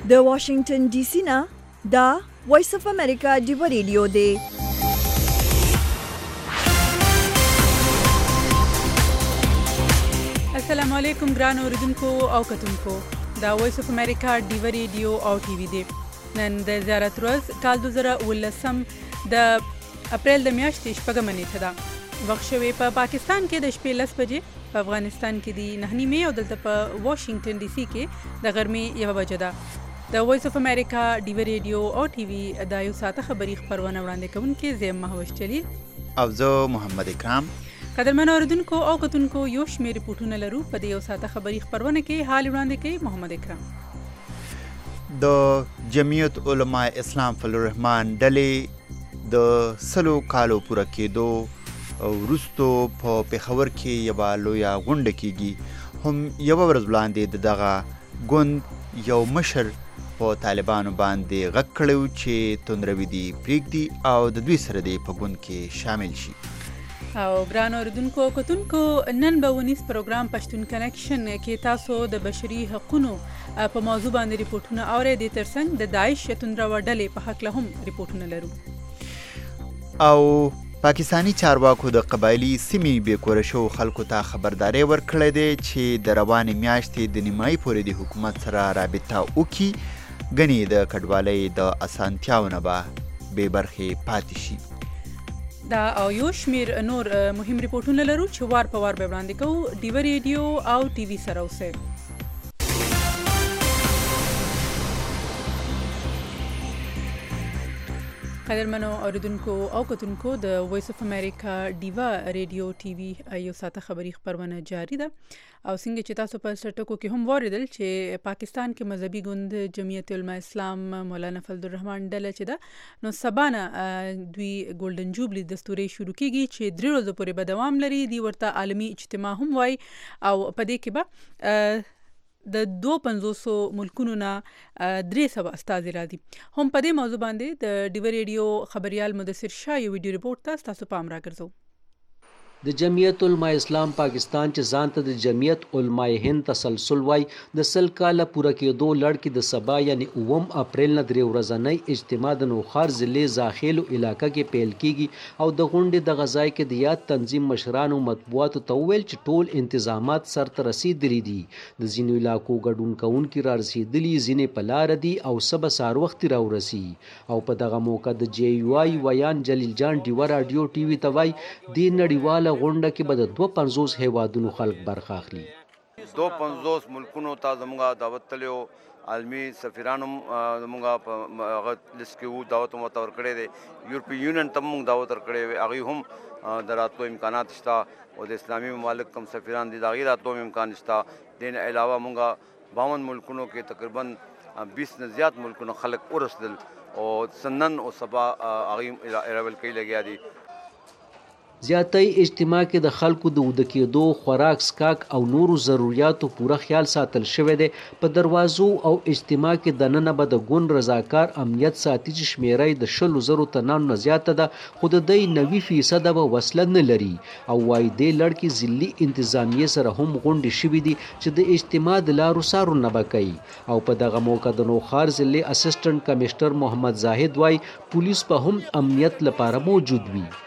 د واشنگټن ډي سي نه دا وایس اف امریکا ډیو ریډیو دی. السلام علیکم ګران اوریدونکو او کتونکو، دا وایس اف امریکا ډیو ریډیو او ټي وي دی. نن د زیارت ورځ کال 2019 د اپریل د میاشتې شپږمه نیټه ده. وخت شوی په پاکستان کې د شپې 10 بجې، په افغانستان کې د 9 نیمې او دلته په واشنگټن ډي سي کې د غرمې 1 بجه ده. د وایس اف امریکا ډیو ریډیو او ټي وي د یو ساعته خبری خبرونه وړاندې کوونکې زه مهوش جلیل او زه محمد اکرام. قدرمن اوریدونکو او کتونکو، یو شمېر ریپورټونه لرو. په دې یو ساعته خبری خبرونه کې حال وړاندې کوي محمد اکرام. د جمعیت علماء اسلام فضل الرحمن ډلې د 100 کالو پوره کېدو وروستو په پېښور کې یوه لویه غونډه کېږي. هم یوه ورځ وړاندې د دغه ګوند یو مشر په طالبانو باندې غږ کړی و چې توندروي دې پرېږدي او د دوی سره دې په ګوند کې شامل شي. او ګران اوریدونکو او کتونکو، نن به ونیس پروګرام پښتون کنیکشن کې تاسو د بشري حقوقو په موضوع باندې ریپورټونه اورئ. د ترڅنګ د داعش توندرو ډلې په حق له هم ریپورټونه لرو. او پاکستانی چارواکو د قبایلی سیمې بېکوره شوو خلکو ته خبرداری ورکړی دی چې د روانې میاشتې د نیمایي پورې د حکومت سره رابطه وکړي، ګنې د کډوالۍ د اسانتیاو نه به بې برخې پاتې شي. دا او یو شمیر نور مهم ریپورټونه لرو چې وار په وار به وړاندې کوو. ډیو ریډیو او ټي وي سره اوسئ. قدرمنو اوریدونکو او کتونکو، د وایس اف امریکا ډیوا ریډیو ټي وي یو ساعته خبری خبرونه جاری ده. او څنګه چې تاسو په سرټکو کې هم واوریدل چې پاکستان کې مذهبي ګوند جمعیت علماء اسلام مولانا فضل الرحمن ډله چې ده، نو سبا نه دوی ګولډن جوبلی دستوري شروع کیږي چې 3 ورځې پورې به دوام لري. دی ورته عالمي اجتماع هم وای او په دې کې به د 250 ملکونو نه 300 استازي راځي. هم په دې موضوع باندې د ډیو ریډیو خبريال مدثر شاه یو ویډیو ریپورت تاسو پام راګرځو. د جمعیت علماء اسلام پاکستان چې ځان ته د جمعیت علماء هند تسلسل وای، د 100 کاله پوره کېدو لړ کې د سبا یعنی 9 اپریل نه 3 ورځنۍ اجتماع د نوخار ضلع زاخیلو علاقه کې پیل کیږي. او د غونډې د غځای کې د یاد تنظیم مشرانو مطبوعاتو ته وویل چې ټول انتظامات سرته رسیدلي دي. د ځینو علاقو ګډون کوونکي را رسیدلي، ځینې په لاره دي او سبا سهار وخت راورسي. او په دغه موقع د جی یو آی ویان جلیل جان ډیو رادیو ټي وي ته وای، د نړیواله غونډه کې به د 250 هیوادونو خلک برخه اخلي. 250 ملکونو ته زموږ دعوت تلو، عالمي سفیرانو زموږ په هغه لیست کې وو، دعوت مو ته ورکړی دی. یورپي یونین ته موږ دعوت ورکړی وی، هغوی هم د راتلو امکانات شته او د اسلامي ممالک کوم سفیران دي د هغوی راتلو امکان شته. دې نه علاوه موږ 52 ملکونو کې تقریبا 20 نه زیات ملکونو خلک ورسېدل او سنن او سبا هغوی اراول کوي لګیا دي. زیاتۍ اجتماع کې د خلکو د وده کېدو، خوراک سکاک او نورو ضرورتو پوره خیال ساتل شوی دی. په دروازو او اجتماع کې دننه به د ګوند رضاکار امنیت ساتي چې شمیره د 100,000 تنانو نه زیاته ده، خو د دوی 90% به وسله نه لري. او وايي دې لړ کې ضلعي انتظامیې سره هم غونډې شوي دي چې د اجتماع د لارو څارنه به کوي. او په دغه موقع د نوخار ضلع اسسټنټ کمشنر محمد زاهد وايي پولیس به هم امنیت لپاره موجود وي.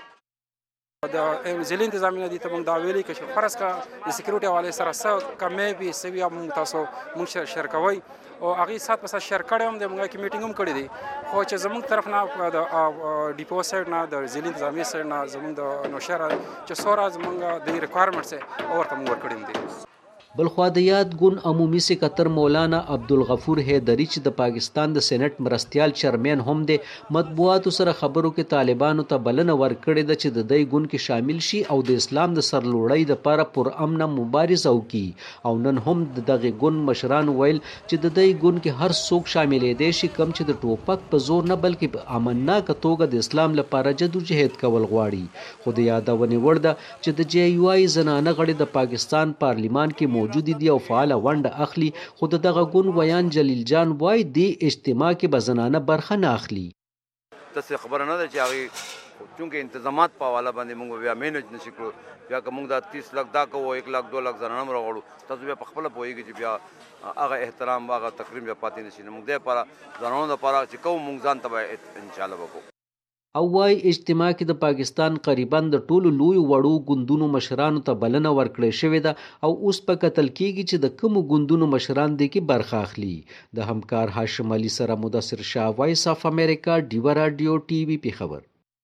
د ضلع انتظامیه دي ته موږ دا ویلي که فرض کا د سکیورټي حواله سره څه کمې وي څه وي موږ تاسو موږ شیر کوئ او هغې سات په سات شیر کړی هم دی. موږ کې میټینګ هم کړی دی، خو چې زموږ طرف نه د ډیپو سایډ نه د ضلع انتظامیه سایډ نه زموږ د نوشهره چې څومره زموږ د ریکوایرمنټس او ورته موږ ورکړي هم دي. بلخوا د یاد ګوند عمومي سکتر مولانا عبدالغفور حیدري چې د پاکستان د سېنټ مرستیال چیرمین هم دی، مطبوعاتو سره خبرو کې طالبانو ته بلنه ورکړې ده چې د دې ګوند کې شامل شي او د اسلام د سرلوړۍ لپاره پر امن مبارزه وکړي. او نن هم د دغه ګوند مشران ویل چې د دې ګوند کې هر څوک شاملېدی شي کم چې د ټوپک په زور نه بلکې په امنناکه توګه د اسلام لپاره جدوجهد کول غواړي. خو د یادونې وړ ده چې د جی یو آی زنانه غړي د پاکستان پارلیمان کې موجود دي او فعاله ونډه اخلي. خو د دغه ګوند ویان جلیل جان وای د اجتماع کې به زنانه برخه نه اخلي. تاسو خبره نه ده چې هغه چونکې انتظامات په حواله باندې موږ بیا مینج نشي کړو بیا که موږ دا 30 لک دا کوو 1 لک 2 لک زنانه هم راغړو تاسو بیا په خپله پوهېږئ چې بیا هغه احترام هغه تقریم بیا پاتې نشي نو موږ دې لپاره زنانو دپاره چې کوو موږ ځان ته به انشاءالله وکړو. او وايي اجتماع کې د پاکستان قریبا د ټولو لوی وړو ګوندونو مشرانو ته بلنه ورکړې شوې ده او اوس په کتل کېږي چې د کومو ګوندونو مشران دې کې برخه اخلي. د همکار هاشم علي سره مدثر شاه، وایس اف امریکا، ډیوه راډیو ټي وي پیښور.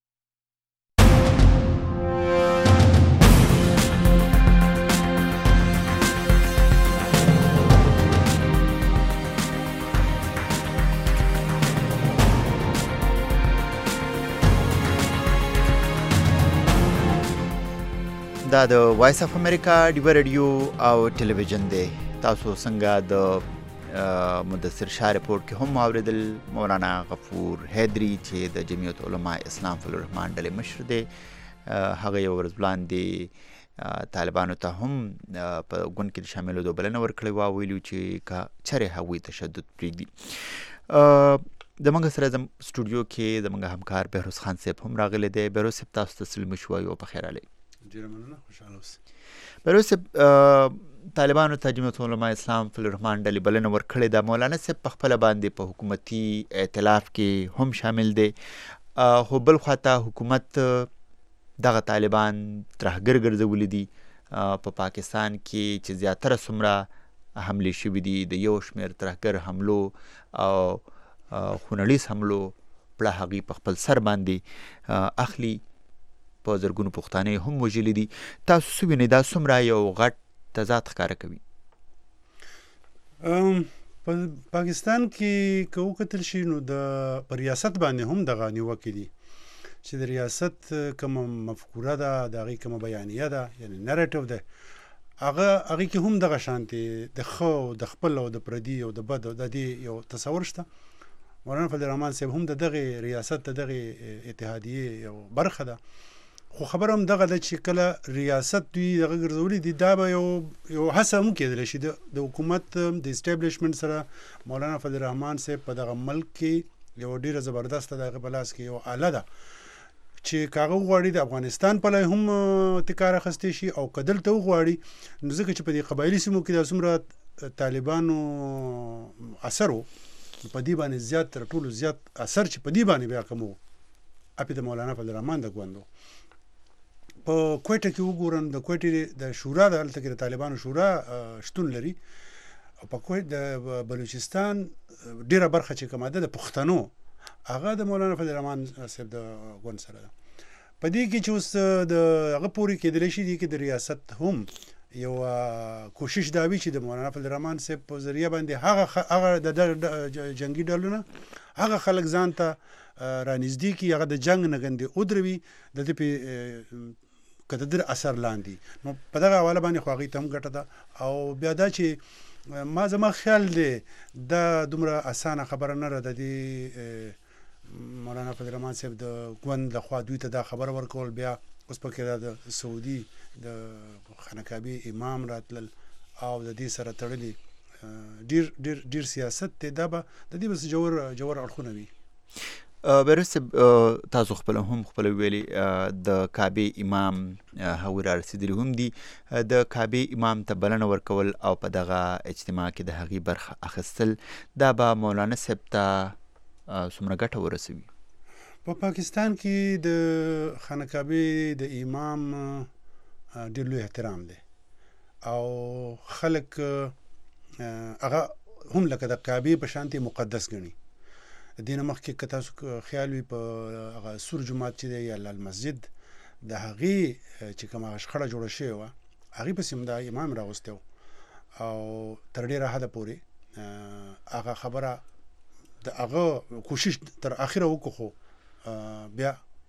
دا د وایس اف امریکا ډیوه رادیو او ټلویزیون دی. تاسو څنګه د مدثر شاه رپورټ کې هم واورېدل مولانا غفور حیدري چې د جمعیت علماء اسلام فضل الرحمن ډلې مشر دی. هغه یو ورځ وړاندې طالبانو ته هم په ګوند کې د شاملېدو بلنه ورکړې وه، ویلي چې که چېرې هغوی تشدد پرېږدي. زموږ سره سټوډیو کې زموږ همکار بهروز خان صاحب هم راغلی دی. بهروز صاحب تاسو ته سلمي شوی او پخیر راغلی. ډېره مننه، خوشحاله اوسئ. بهروز صاحب، طالبانو ته جمعیت علماء اسلام فضل الرحمن ډلې بلنه ورکړې ده. مولانا صاحب په خپله باندې په حکومتي ائتلاف کې هم شامل دی، خو بل خواته حکومت دغه طالبان ترهګر ګرځولي دي په پاکستان کې چې زیاتره څومره حملې شوي دي د یو شمېر ترهګر حملو او خونړیز حملو پړه هغوی په خپل سر باندې اخلي، په زرګونو پښتانه هم وژلي دي. تاسو څه وینئ دا څومره یو غټ تضاد ښکاره کوي؟ په پاکستان کې که وکتل شي نو په ریاست باندې هم دغه نیوکې دي چې د ریاست کومه مفکوره ده، د هغې کومه بیانیه ده، یعنې نریټیو ده، هغې کې هم دغه شانتې د ښه او د خپل او د پردي او د بد او د دې یو تصور شته. مولانا فضل الرحمن صاحب هم د دغې ریاست د دغې اتحادیې یو برخه ده، خو خبره هم دغه ده چې کله ریاست دوی دغه ګرځولي دي دا به یو هڅه هم کېدلی شي د حکومت د اسټابلیشمنټ سره مولانا فضل الرحمن صاحب په دغه ملک کې یو ډېره زبردسته د هغه په لاس کې یو آله ده چې که هغه وغواړي د افغانستان په لای هم تکار اخیستی شي او که دلته وغواړي نو ځکه چې په دې قبایلي سیمو کې دا څومره طالبانو اثر و په دې باندې زیات تر ټولو زیات اثر چې په دې باندې بیا کوم و اپې د مولانا فضل الرحمن د ګوند و. په کویټه کې وګورم د کویټې د شورا د هلته کې د طالبانو شورا شتون لري او په کویټ د بلوچستان ډېره برخه چې کومه ده د پښتنو هغه د مولانا فضل الرحمن صاحب د ګوند سره ده. په دې کې چې اوس د هغه پورې کېدلی شي دې کې د ریاست هم یو کوشش دا وي چې د مولانا فضل الرحمن صاحب په ذریعه باندې هغه د جنګي ډلونه هغه خلک ځان ته رانږدې کړي، هغه د جنګ نه ګندې ودروي د دې په که د ده اثر لاندې. نو په دغه حواله باندې خو هغوی ته هم ګټه ده او بیا دا چې زما خیال دی دا دومره اسانه خبره نه ده د دې مولانا فضل الرحمن صاحب د ګوند لخوا دوی ته دا خبره ورکول. بیا اوس پکې دا د سعودي د خانقابي امام راتلل او د دې سره تړلي ډیر سیاست دی، دا به د دې بس جوور اړخونه وي. بهروز صاحب، تاسو خپله هم خپله ویلي د کعبې امام هغوی را رسېدلي هم دي، د کعبې امام ته بلنه ورکول او په دغه اجتماع کې د هغې برخه اخیستل دا به مولانا صاحب ته څومره ګټه ورسوي؟ په پاکستان کې د خانقابې د امام ډېر لوی احترام دی او خلک هغه هم لکه د کعبې په شانتې مقدس ګڼي. د دې نه مخکې که تاسو خیال وي په هغه سور جومات چې دی یا لال مسجد د هغې چې کومه هغه شخړه جوړه شوې وه هغې پسې هم دا امام راغوستی و او تر ډېره حده پورې هغه خبره د هغه کوشش تر اخره وکړو، خو بیا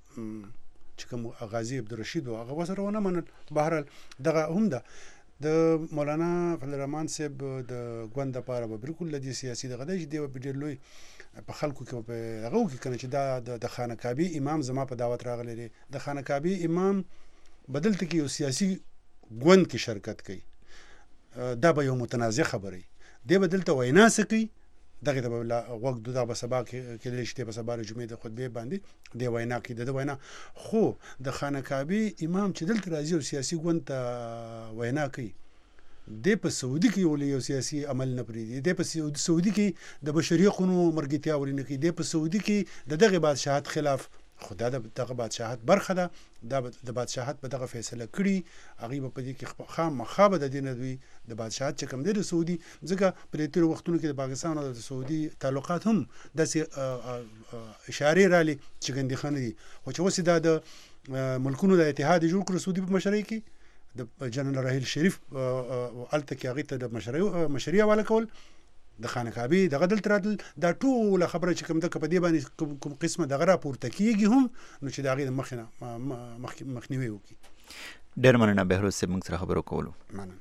چې کوم غازي عبدالرشید و هغه ورسره ونه منل. بهرحال دغه هم ده د مولانا فضل الرحمن صاحب د ګوند دپاره به بالکل له دې سیاسي دغه دی چې دی به ډېر لوی په خلکو کې په هغه وکړي که نه چې دا د خانقابي امام زما په دعوت راغلی دی. د خانقابي امام به دلته کې یو سیاسي ګوند کې شرکت کوي، دا به یو متنازع خبره وي. دی به دلته وینا څه کوي دغه د وګ د سبا کې د شته په سبا جمعې د خطبه باندې د وینا کې د وینا خو د خانه کعبه امام چې دلته راځي او سیاسي ګوند ته وینا کوي د په سعودي کې یو سیاسي عمل نه پریدي د په سعودي کې د بشري قانون مرګتیا ورینه کې د په سعودي کې دغه بادشاہت خلاف خدا دغه بادشاہت برخه ده د بادشاہت په دغه فیصله کړي هغه په دې کې خام مخابه د دین دوی د بادشاہت چې کوم دی سعودي ځکه په تیر وختونو کې د پاکستان او د سعودي تعلقات هم د اشاره رالي چې ګندې خان دي او چې اوس د ملکونو د اتحاد جوړ کړ سعودي په مشرۍ کې د جنرال راحیل شریف الته کې هغه ته د مشرۍ حواله کول د خانه کعبه دغه دلته راتل دا ټول خبره چې کوم د کپدی باندې کوم قسمه دغه راپورته کیږي هم نو چې دغه مخنه مخنیوي وکي. ډېر مننه بهروز صاحب موږ سره خبرو کولو. مننه.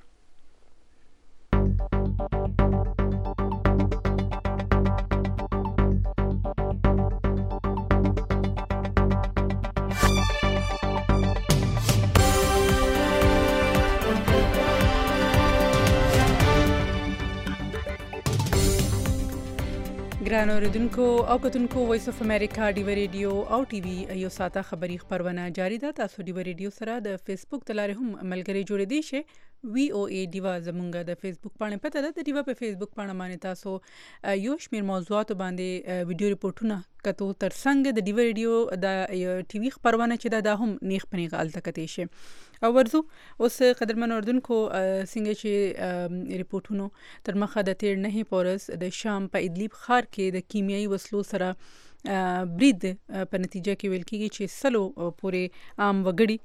ګران اوریدونکو او کتونکو وایس اف امریکا ډیو ریډیو او ټي وي یو ساته خبری خبرونه جاری ده. تاسو ډیو ریډیو سره د فیسبوک تلاره هم ملګری جوړې دي شي وی او ای ډیوا زمونږ د فیسبوک باندې پته ده د ډیوا په فیسبوک باندې باندې تاسو یو شمیر موضوعات باندې ویډیو ریپورتونه کتو تر څنګه د ډیو ریډیو د ټي وي خبرونه چې دا هم نیخ پنیغه الته کتي شي او ورزو اوس قدرمن اردوونکو څنګه چې ریپورتونو تر مخه د 13 پورس د شام په ادلیب ښار کې د کیمیاوي وسلو سره برید په نتیجه کې ویل کېږي چې سلو پورې عام وګړي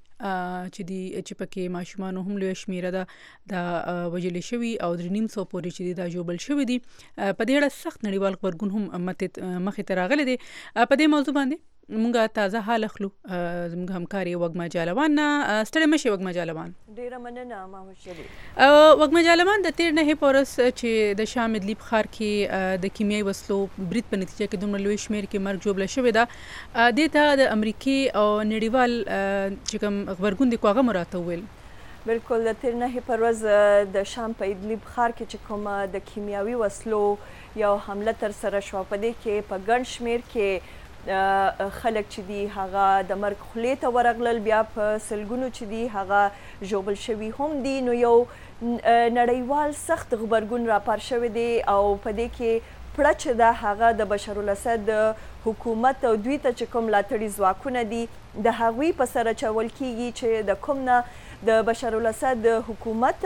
چې پکې ماشومان هم لوی شمیره ده د وجل شوی او 300 پورې چې دا جوړل شوی دي په دې اړه سخت نړیوال خبرګون هم مخې ته راغلي دي. په دې موضوع باندې مونږه تازه حال اخلو زموږ همکاري وګما جالوان ستړي مشي وګما جالوان. ډیره مننه ما وشري. وګما جالوان د 13 پورس چې د شام ادلیب ښار کې د کیمیاوي وسلو برید په نتیجه کې دومره لوی شمیر کې مرګ جوړل شوی ده د ته د امریکای او نړیوال چې کوم خبرګون د کوغه مراته ویل. بالکل د 13 پروز د شام په ادلیب ښار کې چې کوم د کیمیاوي وسلو یو حمله تر سره شو په دې کې په ګڼ شمیر کې خلک چې دي هغه د مرګ خولې ته ورغلل بیا په سلګونو چې دي هغه ژوبل شوي هم دي. نو یو نړیوال سخت غبرګون راپار شوی دی او په دې کې پړه چې ده هغه د بشار الاسد حکومت او دوی ته چې کوم ملاتړي ځواکونه دي د هغوی په سره چول کیږي چې د کوم نه د بشار الاسد حکومت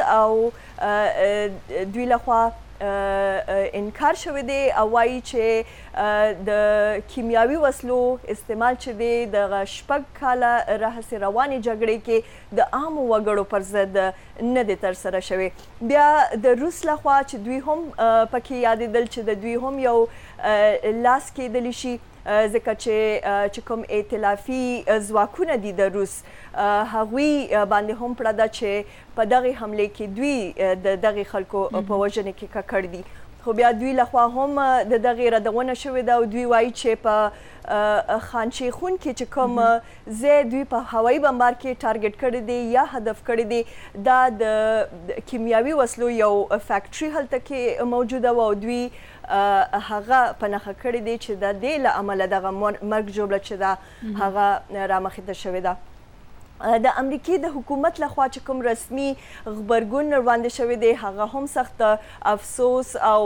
او دوی لخوا انکار شوی دی او وایي چې د کیمیاوي وسلو استعمال چې دی د شپږ کاله راهیسې روانې جګړې کې د عامو وګړو پر ضد نه دی ترسره شوی. بیا د روس لخوا چې دوی هم پکې یادېدل چې د دوی هم یو لاس کېدلی شي ځکه چې کوم ائتلافي ځواکونه دي د روس هغوی باندې هم پړه ده چې په دغې حملې کې دوی د دغې خلکو په وژنې کې ککړ دي. خو بیا دوی لخوا هم د دغې ردونه شوې ده او دوی وایي چې په خان شیخون کې چې کوم ځای دوی په هوایي بمبار کې ټارګټ کړی دی یا هدف کړی دی دا د کیمیاوي وسلو یو فیکټري هلته کې موجوده و او دوی هغه په نښه کړی دی چې د دې له امله دغه مرګ ژوبله چې ده هغه رامخې ته شوې ده. د امریکای د حکومت لخوا چې کوم رسمي خبرګون وړاندې شوی دی هغه هم سخت افسوس او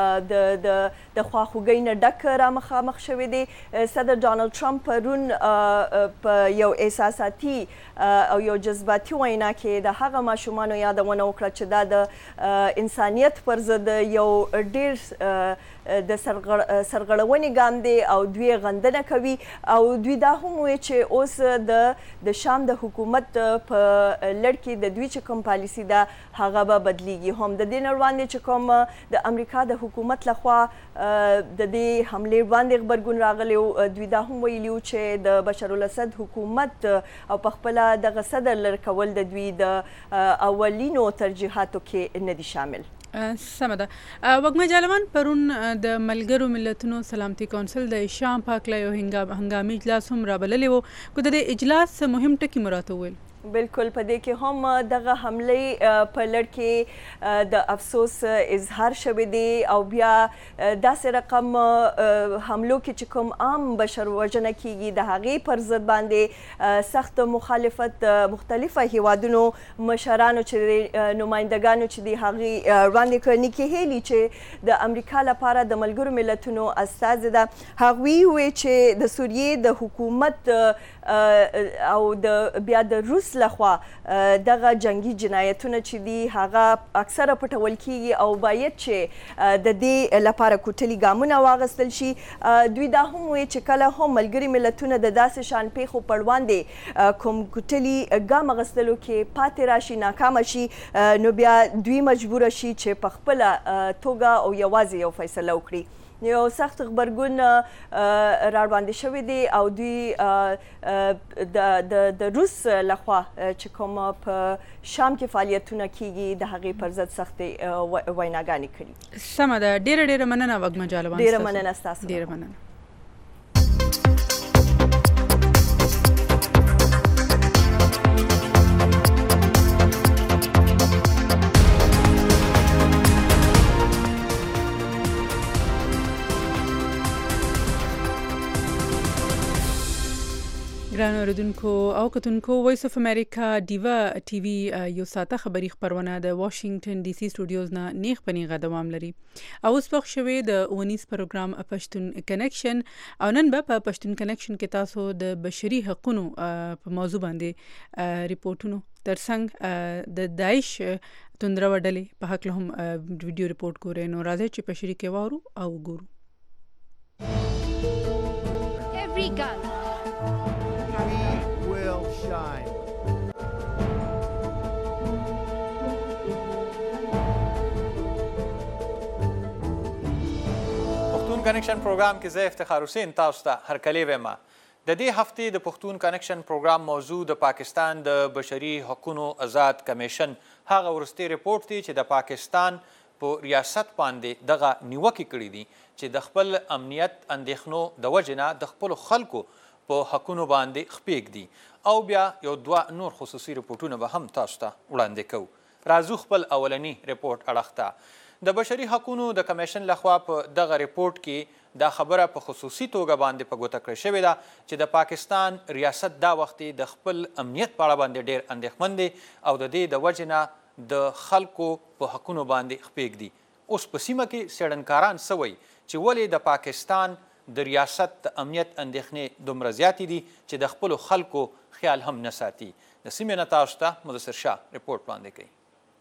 د خواخوږۍ نه ډک رامخامخ شوی دی. صدر ډانلډ ټرمپ پرون په یو احساساتي او یو جذباتي وینا کې د هغه ماشومانو یادونه وکړه چې دا د انسانیت پر ضد یو ډیر د سرغړونې ګام دی او دوی غندنه کوي او دوی دا هم وایي چې اوس د شام د حکومت په لړ کې د دوی چې کوم پالیسي ده هغه به بدلیږي. هم د دې نه وړاندې چې کوم د امریکا د حکومت لخوا د دې حملې وړاندې غبرګون راغلی و دوی دا هم ویلي و چې د بشار الاسد حکومت او په خپله دغه صدر لر کول د دوی د اولینو ترجیحاتو کې نه دي شامل. سمه ده. وګما جالوان پرون د ملګرو ملتونو سلامتي کونسل د شام په هکله یو هنګامي اجلاس هم رابللی و. که د دې اجلاس مهم ټکي مراته وویل؟ بالکل په دې کې هم دغه حملې په لړ کې د افسوس اظهار شوی دی او بیا داسې رقم حملو کې چې کوم عام بشر وژنه کیږي د هغې پر ضد باندې سخت مخالفت مختلفه هیوادونو مشرانو چې نمایندګانو چې دي هغې وړاندې کړ نیکي هیلي چې د امریکا لپاره د ملګرو ملتونو استازې ده هغوی وویل چې د سوریې د حکومت او د بیا د روس لخوا دغه جنگي جنایتونه چې دي هغه اکثره پټول کیږي او باید چې د دې لپاره کوټلي ګامونه واخیستل شي. دوی دا هم وایي چې کله هم ملګري ملتونه د داسې شان پیښو پر وړاندې کوم کوټلي ګام اخیستلو کې پاتې راشي ناکامه شي نو بیا دوی مجبوره شي چې په خپله توګه او یوازې یو فیصله وکړي. یو سخت غبرګون راوړاندې شوی دی او دوی د روس لخوا چې کوم په شام کې فعالیتونه کیږي د هغې پر ضد سختې ویناګانې کړي. سمه ده، ډېره مننه وږمه جالبان. ډېره مننه ستاسو. ډېره مننه. ګرانو اوریدونکو او کتونکو وایس اف امریکا ډیوا ټي وي یو ساته خبري خبرونه د واشنگټن ډي سي سټوډیوز نه نیغ پنیغه دوام لري او اوس پخ شوی د ونیس پروګرام پښتون کنیکشن او نن به په پښتون کنیکشن کې تاسو د بشري حقوقو په موضوع باندې ریپورتونو ترڅنګ د داعش توندره وډلې په حق له هم ویډیو ریپورت ګورئ نو راځي چې په شریکه وارو او ګورو. Every gun will shine. پښتون کنیکشن پروګرام کې زه افتخار حسین تاسو ته هرکلی وایم. د دې هفتې د پښتون کنیکشن پروګرام موضوع د پاکستان د بشري حقوقو آزاد کمیشن هغه وروستي ریپورت دی چې د پاکستان په ریاست باندې دغه نیوکې کړي دي چې د خپل امنیت اندېښنو د وجې نه د خپلو خلکو په حقونو باندې خپېږدي او بیا یو دوه نور خصوصي ریپورټونه به هم تاسو ته وړاندې کوو. راځو خپل اولنی ریپورټ اړخ ته. د بشري حقوقو د کمیشن لخوا په دغه ریپورټ کې دا خبره په خصوصي توګه باندې په ګوته کړې شوې ده چې د پاکستان ریاست دا وخت د خپل امنیت په اړه باندې ډېر اندېښمن دی او د دې د وجې نه د خلکو په حقونو باندې خپېږدي. اوس په سیمه کې څېړنکاران څه وایي چې ولې د پاکستان د ریاست د امنیت اندېښنې دومره زیاتې دي چې د خپلو خلکو خیال هم نه ساتي. د سیمې نه تاسو ته مدثر شاه ریپورټ وړاندې کوي.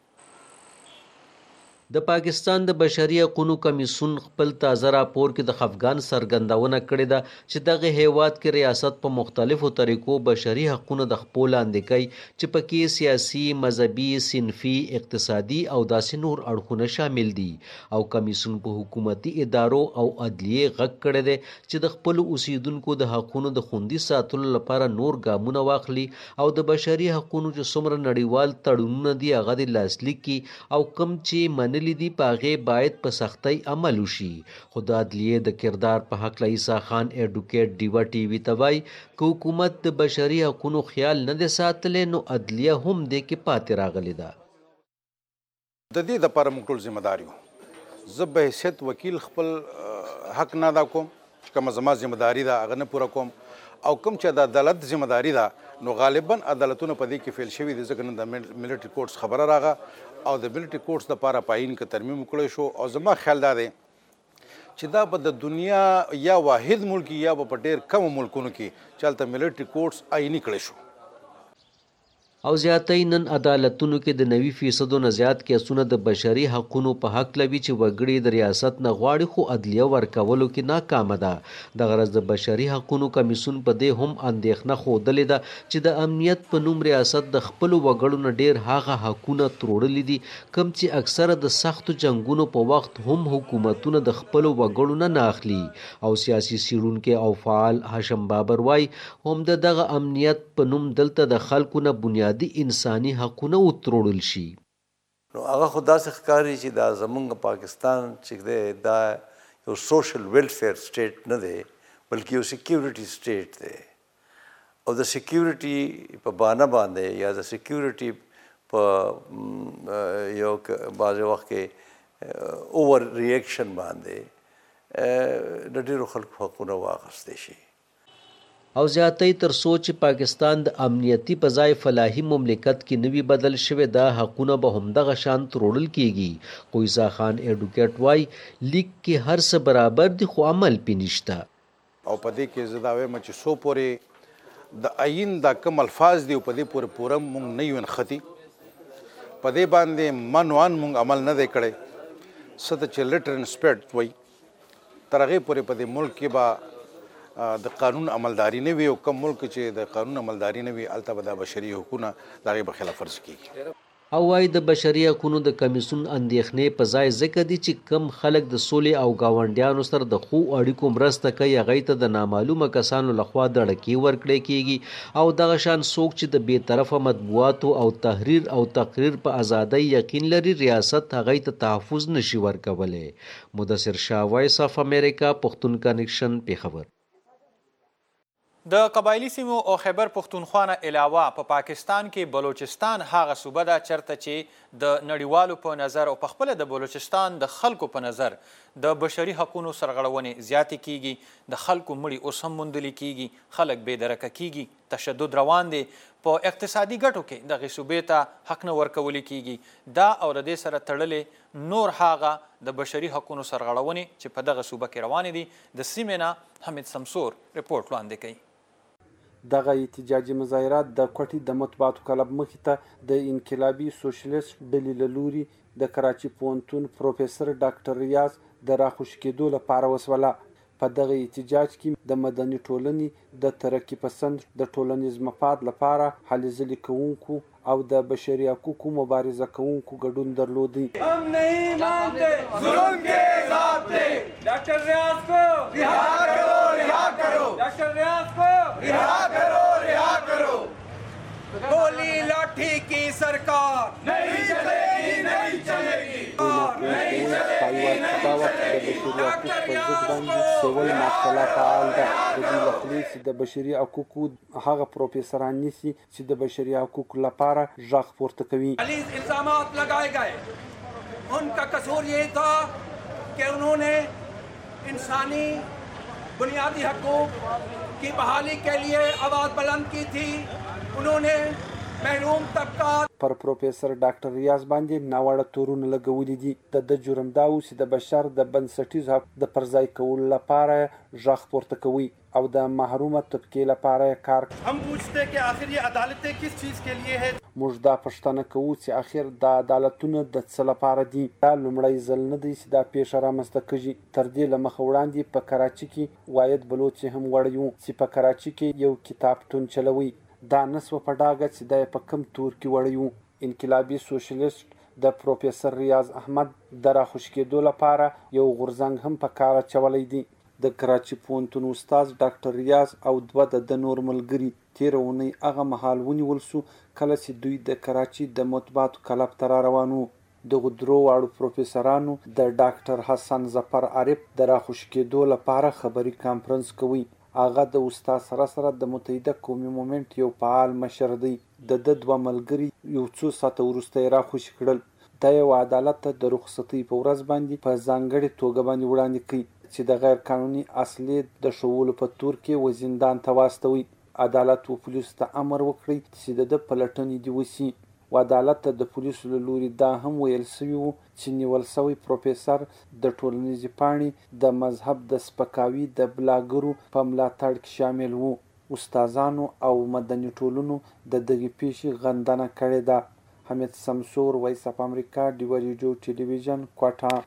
د پاکستان د بشري حقوقو کمیسیون خپل تازه راپور کې د خفګان څرګندونه کړې ده چې دغه هیواد کې ریاست په مختلفو طریقو بشري حقوقو د خپل لاندې کوي چې پکې سیاسي، مذهبي، صنفي، اقتصادي او داسې نور اړخونه شامل دي او کمیسیون په حکومتي ادارو او عدلیې غږ کړی دی چې د خپل اوسیدونکو د حقوقو د خوندي ساتلو لپاره نور ګامونه واخلي او د بشري حقوقو چې څومره نړیوال تړونونه دي هغه د لاسلیک کړي او کم چې لیدي پاغه باید په سختۍ عمل وشي. خو د عدلیې د کردار په حق عیسی خان ایډوکیټ ډیوا ټي وي تبای که حکومت د بشري حقوقو خیال نه دی ساتلی نو عدلیه هم دې کې پاتې راغلی ده. د دې دپاره موږ ټول ذمه دار یو. زه به حیثیت وکیل خپل حق نه ادا کوم چې کومه زما ذمه داري ده هغه نه پوره کوم او کوم چې د عدالت ذمه داري ده نو غالبا عدالتونه په دې کې فیل شوي دي ځکه نه د ملټري کورټس خبره راغله او د ملټري کورټس دپاره پاین که ترمیم وکړی شو او زما خیال دا دی چې دا به د دنیا یا واحد ملک یا به په ډېر کمو ملکونو کې چې هلته ملټري کورټس آئیني کړی شو. او زیاتې نن عدالتونو کې د 90% نه زیات کیسونه د بشري حقوقو په حق لوي چې وګړي د ریاست نه غواړي خو عدلیه ورکولو کې ناکامه ده. د غرض د بشري حقوقو کمیسیون په دې هم اندېښنه ښودلې ده چې د امنیت په نوم ریاست د خپل وګړو نه ډېر هغه حقونه تروړلي دي کوم چې اکثره د سختو جنگونو په وخت هم حکومتونه د خپل وګړو نه اخلي او سیاسي څېړونکي او فعال هاشم بابر وای هم دغه امنیت په نوم دلته د خلکو نه بنیادي انساني حقونه وتروړل شي. نو هغه خو داسې ښکاري چې دا زمونږ پاکستان چې دی دا یو سوشل ویلفیر سټیټ نه دی بلکې یو سیکیورټي سټیټ دی او د سکیورټي په بانه باندې یا د سکیورټي په یو بعضې وخت کې اوور ریاکشن باندې د ډېرو خلکو حقونه واخیستی شي او زیاتۍ تر څو چې پاکستان د امنیتي په ځای فلاحي مملکت کې نوي بدل شوی دا حقونه به همدغه شان تروړل کیږي قیصا خان ایډوکیټ وای لیک کې هر څه برابر دي خو عمل پې نشته او په دې کې زه دا وایم چې څو پورې د آئین دا کوم الفاظ دي په دې پورې پوره مونږ نه یو نښتي په دې باندې منوان مونږ عمل نه دی کړی څه ته چې لیټر اینډ سپیډ وایي تر هغې پورې په دې ملک کې به د قانون عملداري نه وي او کوم ملک چې د قانون عملداري نه وي هلته به دا بشري حقونه د هغې به خلاف ورزي کېږي او وايي د بشري حقونو د کمیسیون اندېښنې په ځای ځکه دي چې کم خلک د سولې او ګاونډیانو سره د ښو اړیکو مرسته کوي هغې ته د نامعلومه کسانو لخوا دړکې ورکړی کېږي او دغه شان څوک چې د بې طرفه مطبوعاتو او تحریر او تقریر په ازادۍ یقین لري ریاست هغې ته تحفظ نشي ورکولی مدثر شاه وایس اف امریکا پښتون کنیکشن پیښور د قبایلی سیمو او خیبر پښتونخوا نه علاوه په پاکستان کې بلوچستان هغه صوبه ده چېرته چې د نړیوالو په نظر او پخپله د بلوچستان د خلکو په نظر د بشري حقونو سرغړونې زیاتې کیږي د خلکو مړي اوس هم موندلې کیږي خلک بې درکه کیږي تشدد روان دی په اقتصادي ګټو کې دغې صوبې ته حق نه ورکولی کیږي دا او د دې سره تړلې نور هغه د بشري حقونو سرغړونې چې په دغه صوبه کې روانې دي د سیمې نه حمید سمسور رپورټ وړاندې کوي دغه احتجاجي مظاهرات د کوټې د مطبوعاتو کلب مخې ته د انقلابي سوشلیست ډلې له لوري د کراچي پوهنتون پروفیسر ډاکټر ریاض د راخوشي کېدو لپاره وسوله په دغه احتجاج کې د مدني ټولنې د ترقي پسند د ټولنیز مفاد لپاره هلې ځلې کوونکو او د بشري حقوقو مبارزه کوونکو ګډون درلودی हम नहीं मानते जुल्म के ज़ाब्ते डॉक्टर रियाज को रिहा करो डॉक्टर रियाज को रिहा करो गोली लाठी की सरकार नहीं चलेगी سیول مارشاله فعال ده د دې لخوا چې د بشري حقوقو هغه پروفیسوران نیسي چې د بشري حقوقو لپاره غږ پورته کوي الزامات लगाए गए उनका कसूर ये था कि उन्होंने इंसानी बुनियादी हकूक की बहाली के लिए आवाज़ बुलंद की थी उन्होंने محروم طبقات پر پروفیسر ډاکټر ریاض باندې ناوړه تورونه لګولي دي د جرم دا و چې د بشر د بنسټیز حق د پرځای کولو لپاره غږ پورته کوي او د محرومه طبقې لپاره کار हम पूछते कि आखिर ये अदालतें किस चीज के लिए है موږ دا پوښتنه کوو چې اخر د عدالتونو د څه لپاره دي دا لومړی ځل نه دی چې دا پیښه رامنځته کېږي تر دې له مخه وړاندې په کراچي کې واید بلوچ هم وړی و چې په کراچي کې یو کتابتون چلوي دا نسوه په ډاګه چې دا په کم تور کې وړی و انقلابي سوشلیست د پروفیسر ریاض احمد د راخوشي کېدو لپاره یو غورځنګ هم په کار اچولی دی د کراچي پوهنتون استاد ډاکټر ریاض او دوه د نور ملګري تېره اونۍ هغه مهال ونیول سو کله چې دوی د کراچي د مطبوعاتو کلب ته را روان وو دغو درو واړو پروفیسرانو د ډاکټر حسن ظفر عارف د راخوشي کېدو لپاره خبري کانفرنس کوي هغه د استاد سره د متحده قومي مومنټ یو فعال مشر دی د دوه ملګري یو څو ساعته وروسته یې راخوشي کړل دا یو عدالت ته د رخصتۍ په ورځ باندې په ځانګړې توګه باندې وړاندې کوي چې د غیر قانوني اصلي د ښوولو په تور کې و زندان ته واستوي عدالت و پولیسو ته امر وکړي چې د پلټنې دې وشي و عدالت ته د پولیسو له لوري دا هم ویل سوي وو چې نیول سوی پروفیسر د ټولنیزې پاڼې د مذهب د سپکاوي د بلاګرو په ملاتړ کې شامل وو استادانو او مدني ټولنو د دغې پیښې غندنه کړې ده حمید سمسور وایس اف امریکا ډیوه ریډیو ټلویزیون کوټه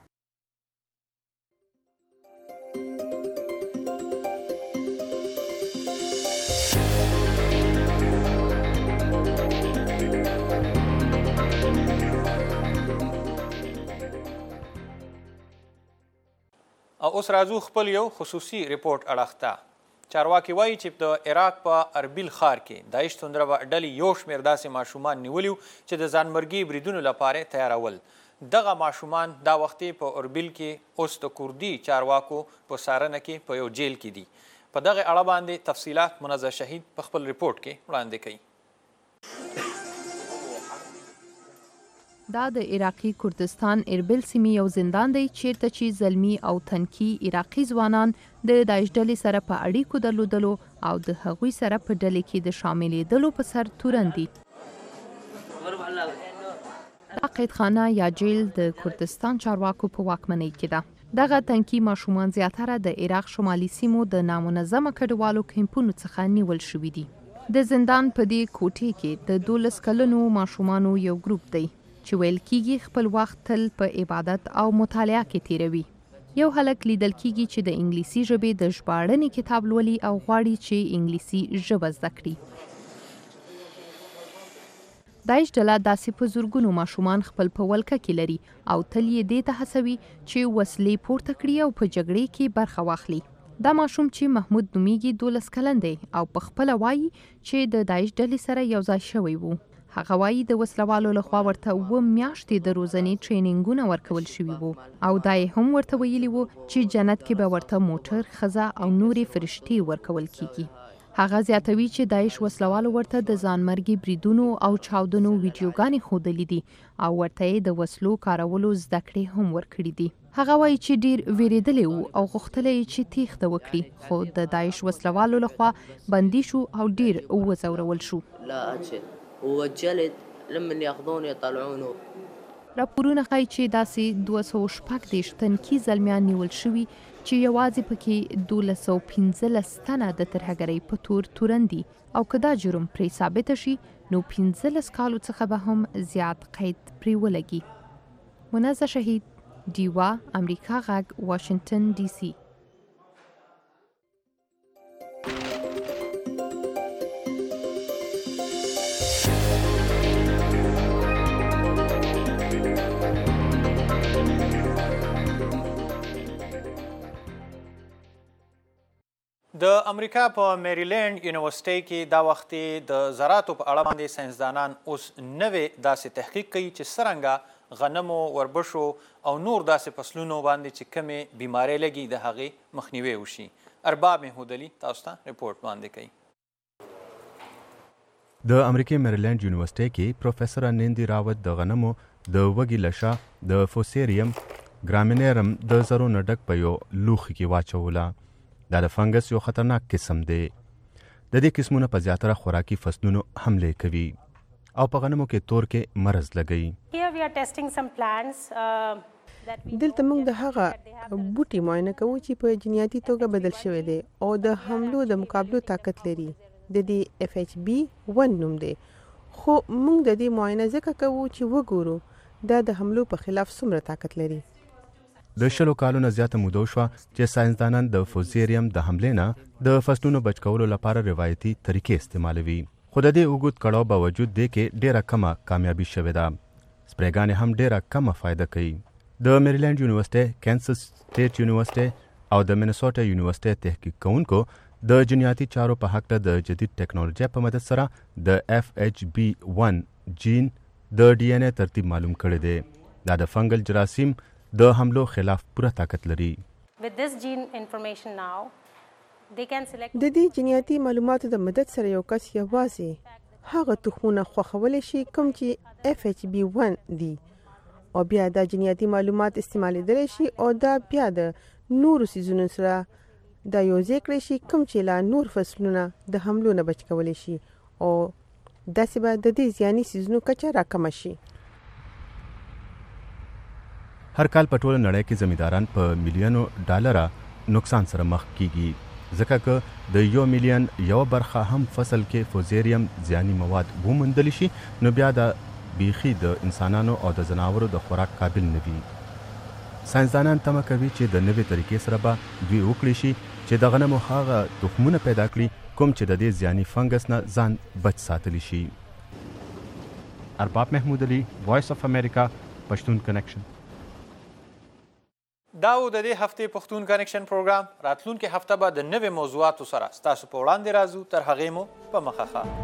اوس راځو خپل یو خصوصي ریپورټ اړخ ته چارواکي وایي چې د عراق په اربیل ښار کې داعش توندروه ډلې یو شمېر داسې ماشومان نیولي چې د ځانمرګي بریدونو لپاره تیارول دغه ماشومان دا وختې په اربیل کې اوس د کردي چارواکو په څارنه کې په یو جیل کې دي په دغه اړه باندې تفصیلات منزه شهید په خپل ریپورت کې وړاندې کوي. دا د عراقي کردستان اربیل سیمې یو زندان دی چیرته چې زلمی او تنکي عراقي ځوانان د داعش ډلې سره په اړیکو درلودلو او د هغوی سره په ډلې کې د شاملېدلو په سر تورن دي. دا قیدخانه یا جیل د کردستان چارواکو په واکمنۍ کې ده. دغه تنکي ماشومان زیاتره د عراق شمالي سیمو د نامنظمه کډوالو کیمپونو څخه نیول شوي دي. د زندان په دې کوټې کې د 12 کلنو ماشومانو یو ګروپ دی چې ویل کېږي خپل وخت تل په عبادت او مطالعه کې تیروي. یو هلک لیدل کېږي چې د انګلیسي ژبې د ژباړنې کتاب لولي او غواړي چې انګلیسي ژبه زده کړي. داعش ډله داسې په زرګونو ماشومان خپل په ولکه کې لري او تل یې دې ته هڅوي چې وسلې پورته کړي او په جګړې کې برخه واخلي. دا ماشوم چې محمود نومیږي 12 کلن دی او په خپله وایي چې د داعش ډلې سره یو ځای شوی وو. هغه وایي د وسلوالو لخوا ورته 7 میاشتې د روزنې ټرینینګونه ورکول شوي وو او دا یې هم ورته ویلي وو چې جنت کې به ورته موټر، ښځه او نورې فرشتې ورکول کیږي. هغه زیاتوي چې داعش وسلوالو ورته د ځانمرګي بریدونو او چاودنو ویډیوګانې ښودلې دي او ورته یې د وسلو کارولو زده کړې هم ورکړي دي. هغه وایي چې ډیر ویریدلی وو او غوښتلی یې چې تیښته وکړي خو د داعش وسلوالو لخوا بندي شو او ډیر وځورول شو. وجلد لمن ياخذون يطلعونه. راپورونه ښایي چې داسې 216 تنکي زلمیان نیول شوي چې یوازې پکې 1215 تنه د ترهګرۍ په تور تورن دي او که دا جرم پرې ثابته شي نو 15 کالو څخه به هم زیات قید پرې ولګي. منزه شهید، ډیوا، امریکا غږ، واشنگټن ډي سي. د امریکا په میریلینډ یونیورسيټۍ کې دا وخت د زراعتو په اړه باندې ساینسدانان اوس نوې داسې تحقیق کوي چې څرنګه غنمو، وربشو او نور داسې فصلونو باندې چې کمې بیمارۍ لګي د هغې مخنیوی وشي. ارباب محمود علي تاسو ته ریپورټ وړاندې کوي. د امریکای میریلینډ یونیورسيټۍ کې پروفیسور نندي راوت د غنمو د وږي لشه د فوسیریم ګرامینیرم د زرو نه ډک په یو لوښي کې واچوله. دا د فنګس یو خطرناک قسم دی. د دې قسمونه په زیاتره خوراکي فصلونو حمله کوي او په غنمو کې تور کې مرض لګوي. دلته موږ د هغه بوټي معاینه کوو چې په جنیاتي توګه بدل شوی دی او د حملو د مقابلو طاقت لري. د دې FHB1 نوم دی. خو موږ د دې معاینه ځکه کوو چې وګورو دا د حملو په خلاف څومره طاقت لري. د 10 کالو نه زیاته موده شوه چې ساینسدانان د فوزیریم د حملې نه د فصلونو بچ کولو لپاره روایتي طریقې استعمالوي. خو د دې اوږد کړاو باوجود دی کې ډیره کمه کامیابي شوې ده. سپریګانې هم ډیره کمه فایده کوي. د میریلینډ یونیورسيټۍ، کینسس سټیټ یونیورسيټۍ او د منیسوټا یونیورسيټۍ تحقیق کوونکو د جنیاتي چارو په هکله د جدید ټیکنالوژي په مدد سره د FHB1 جین د DNA ترتیب معلوم کړی دی. دا د فنګل جراثیم د حملو خلاف پوره طاقت لري. د دې جنیاتي معلوماتو د مدد سره یو کس یوازې هغه تخمونه خوښولی شي کوم چې FHB1 دي او بیا دا جنیاتي معلومات استعمالیدلی شي او دا بیا د نورو سیزونو سره دا یوځای کړی شي کوم چې لا نور فصلونه د حملو نه بچ کولی شي او داسې به د دې زیاني سیزونو کچه راکمه شي. هر کال په ټوله نړۍ کې زمینداران په میلیونو ډالره نقصان سره مخ کیږي ځکه که د 1 میلیون یو برخه هم فصل کې فوزیریم زیاني مواد وموندل شي نو بیا د بیخي د انسانانو او د ځناورو د خوراک قابل نه وي. ساینسدانان تمه کوي چې د نوې طریقې سره به دوی وکړي شي چې د غنمو هغه تخمونه پیدا کړي کوم چې د دې زیاني فنګس نه ځان بچ ساتلی شي. ارباب محمود علي، وایس اف امریکا، پښتون کنیکشن. دا و د دې هفتې پښتون کنیکشن پروګرام. راتلونکې هفته به د نوې موضوعاتو سره ستاسو په وړاندې راځو. تر هغې مو په مخه ښه.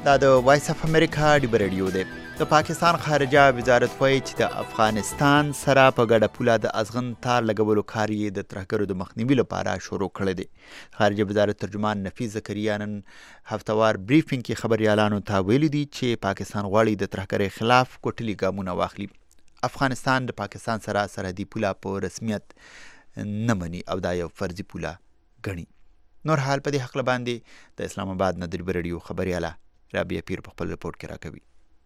دا د وایس اف امریکا ډیبه ریډیو دی. د پاکستان خارجه وزارت وایي چې د افغانستان سره په ګډه پوله د ازغن تار لګولو کار یې د ترهګرو د مخنیوي لپاره شروع کړی دی. خارجه وزارت ترجمان نفیس زکریا نن هفتوار بریفینګ کې خبریالانو ته ویلي دي چې پاکستان غواړي د ترهګرۍ خلاف کوټلي ګامونه واخلي. افغانستان د پاکستان سره سرحدي پوله په رسمیت نه مني او دا یو فرضي پوله ګڼي. نور حال په دې حق باندې د اسلام آباد نه د ډیبه ریډیو خبریاله رابعه پیر په خپل رپورټ کې راکوي.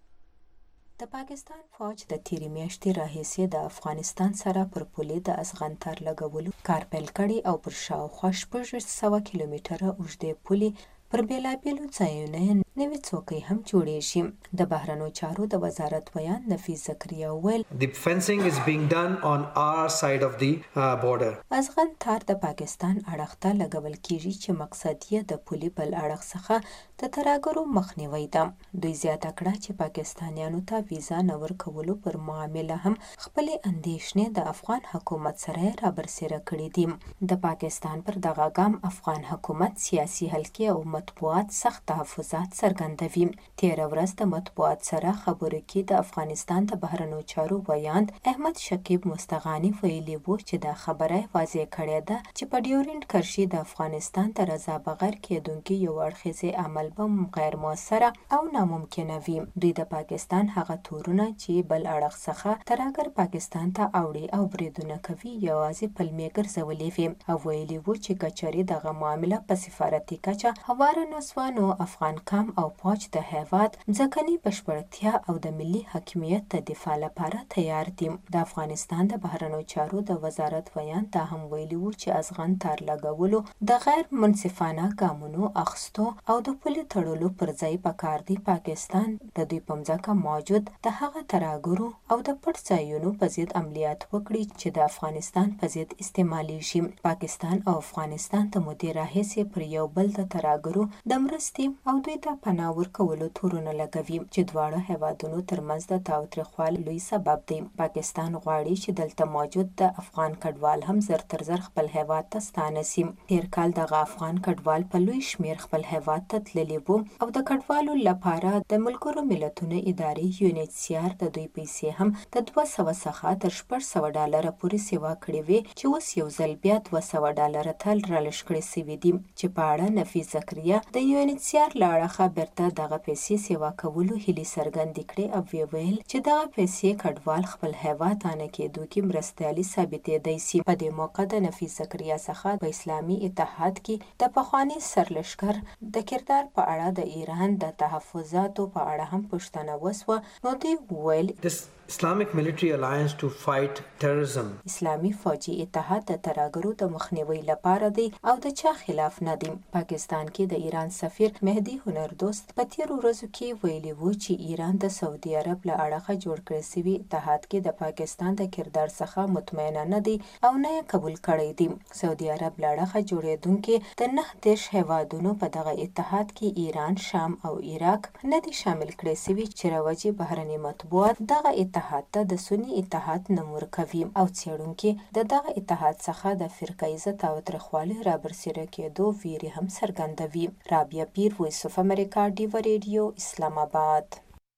د پاکستان فوج د تیرې میاشتې راهیسې د افغانستان سره پر پولې د ازغن تار لګولو کار پیل کړی او پر شاوخوا 600 کیلومتره اوږدې پولې پر بیلابیلو ځایونو نوې څوکۍ هم جوړې شي. د بهرنیو چارو د وزارت ویان نفیس زکریا وویل The fencing is being done on our side of the border. ازغن تار د پاکستان اړخ ته لګول کیږي چې مقصد یې د پولې بل اړخ څخه د ترهګرو مخنیوی ده. دوی زیاته کړه چې پاکستانیانو ته ویزا نه ورکولو پر معامله هم خپلې اندېښنې د افغان حکومت سره رابرسېره کړې دي. د پاکستان پر دغه ګام افغان حکومت سیاسي حلقې او مطبوعات سخت تحفظات څرګندوي. تېره ورځ د مطبوعات سره خبرو کې د افغانستان د بهرنیو چارو ویاند احمد شکیب مستغانی ویلي وو چې دا خبره واضح کړې ده چې په ډیورنډ کرښې د افغانستان ته رضا بغیر کېدونکي یو اړخیزې عمل به غیر موثره او ناممکنه وي. دوی د پاکستان هغه تورونه چې بل اړخ څخه ترهګر پاکستان ته اوړي او بریدونه کوي یوازې پلمې ګرځولې وي او ویلي وو چې کچري دغه معامله په سفارتي کچه هواره نسوه نو افغان کام او پوج د هیواد ځکهني بشپړتیا او د ملي حاکمیت د دفاع لپاره تیار دي. د افغانستان د بهرنیو چارو د وزارت ویان دا هم ویلي وو چې ازغن تار لګولو د غیر منصفانه ګامونو اخیستو او د پولې تړلو پر ځای پکار دی پاکستان د دوی په مځکه موجود د هغه ترهګرو او د پټ ځایونو په ضد عملیات وکړي چې د افغانستان په ضد استعمالیږي. پاکستان او افغانستان ته مودې راهیسې پر یو بل د ترهګرو د مرستې او دوی ته پناه ورکولو تورونه لګوي چې دواړه هیوادونو ترمنځ د تاوتریخوالي لوی سبب دی. پاکستان غواړي چې دلته موجود د افغان کډوال هم زر تر زر خپل هیواد ته ستانه سي. تیر کال دغه افغان کډوال په لوی شمیر خپل هیواد ته تللي وو او د کډوالو لپاره د ملګرو ملتونو ادارې UNHCR د دوی پیسې هم د 200 څخه تر $600 پورې سیوا کړې وي چې اوس یو ځل بیا $200 ته رالږ کړې سوي دي چې په اړه نفیس زکریا د UNHCR له اړخه بیرته دغه پیسې سیوا کولو هیلې څرګندې کړې او ویل چې دغه پیسې کډوال خپل هیواد ته نه کېدو کې مرستیالي ثابتېدای شي. په دې موقع د نفیس زکریا څخه په اسلامي اتحاد کې د پخواني سرلښکر د کردار په اړه د ایران د تحفظاتو په اړه هم پوښتنه وسوه نو دوی ویل Islamic Military Alliance to fight terrorism. اسلامي فوجي اتحاد د ترهګرو د مخنیوي لپاره دی او د چا خلاف نه دی. پاکستان کې د ایران سفیر مهدي هنردوست په تیرو ورځو کې ویلي وو چې ایران د سعودي عرب له اړخه جوړ کړی سوي اتحاد کې د پاکستان د کردار څخه مطمئنه نه دی او نه یې قبول کړی دی. سعودي عرب له اړخه جوړېدونکي د 9 هیوادونو په دغه اتحاد کې ایران، شام او عراق نه دي شامل کړی سوي چې راوجي بهرني مطبوعات دغه اتحاد ته د سنی اتحاد نوم ورکوي او څېړونکي د دغه اتحاد څخه د فرقه تاوتریخوالي رابرسېره کېدو ویرې هم څرګندوي. رابعه پیر، وایس اف امریکا، ډیوه ریډیو، اسلام آباد.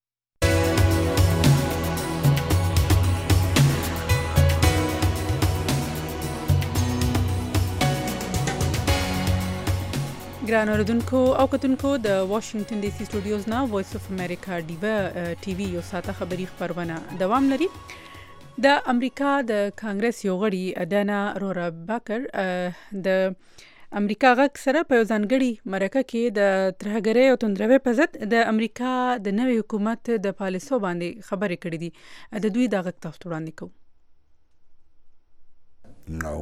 ګران اوریدونکو او کتونکو د واشنگټن ډي سي سټوډیوز نه وایس اف امریکا ډیوه ټي وي یو ساعته خبری خبرونه دوام لري. د امریکا د کانګرس یو غړي ډانا رورا باکر د امریکا غږ سره په ځانګړي مرکه کې د ترهګرۍ او توندروي په ضد د امریکا د نوي حکومت د پالیسو باندې خبرې کړې دي. د دوی د غږ تاسو وړاندې کوو. No.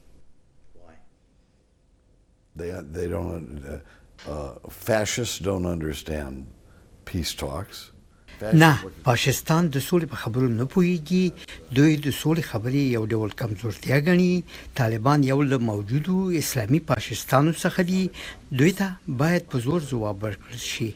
They don't, fascists don't understand peace talks. نه، فاشستان د سولې په خبرو نه پوهیږي. دوی د سولې خبرې یو ډول کمزورتیا ګڼي. طالبان یو له موجودو اسلامي فاشستانو څخه دي. دوی ته باید په زور ځواب ورکړل شي.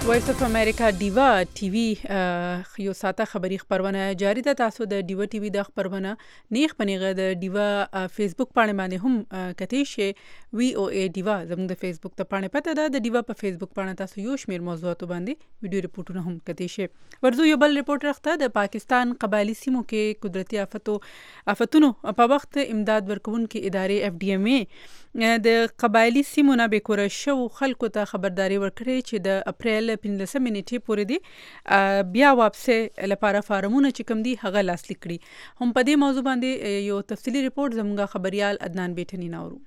وایس اف امریکا ډیوا ټي وي یو ساته خبری خبرونه جاری ده. تاسو د ډیوا ټي وي د خبرونه نیخ پنیغه د ډیوا فیسبوک باندې باندې هم کتی شي وی او ای ډیوا زموږ د فیسبوک ته باندې پته ده. د ډیوا په فیسبوک باندې تاسو یو شمیر موضوعات باندې ویډیو ریپورتونه هم کتی شي. ورزو یو بل ریپورت راخته د پاکستان قبایلی سیمو کې قدرتي آفتونو په وخت امداد ورکوونکې ادارې اف ډی ام ای د قبایلی سیمو نه بیکوره شو خلکو ته خبرداري ورکړي چې د اپریل 15 منټې پورې دي بیا واپسې لپاره فارمونه چې کوم دي هغه لاسلیک کړي. هم په دې موضوع باندې یو تفصیلی ریپورت زموږ خبريال عدنان بیٹنی ناورو.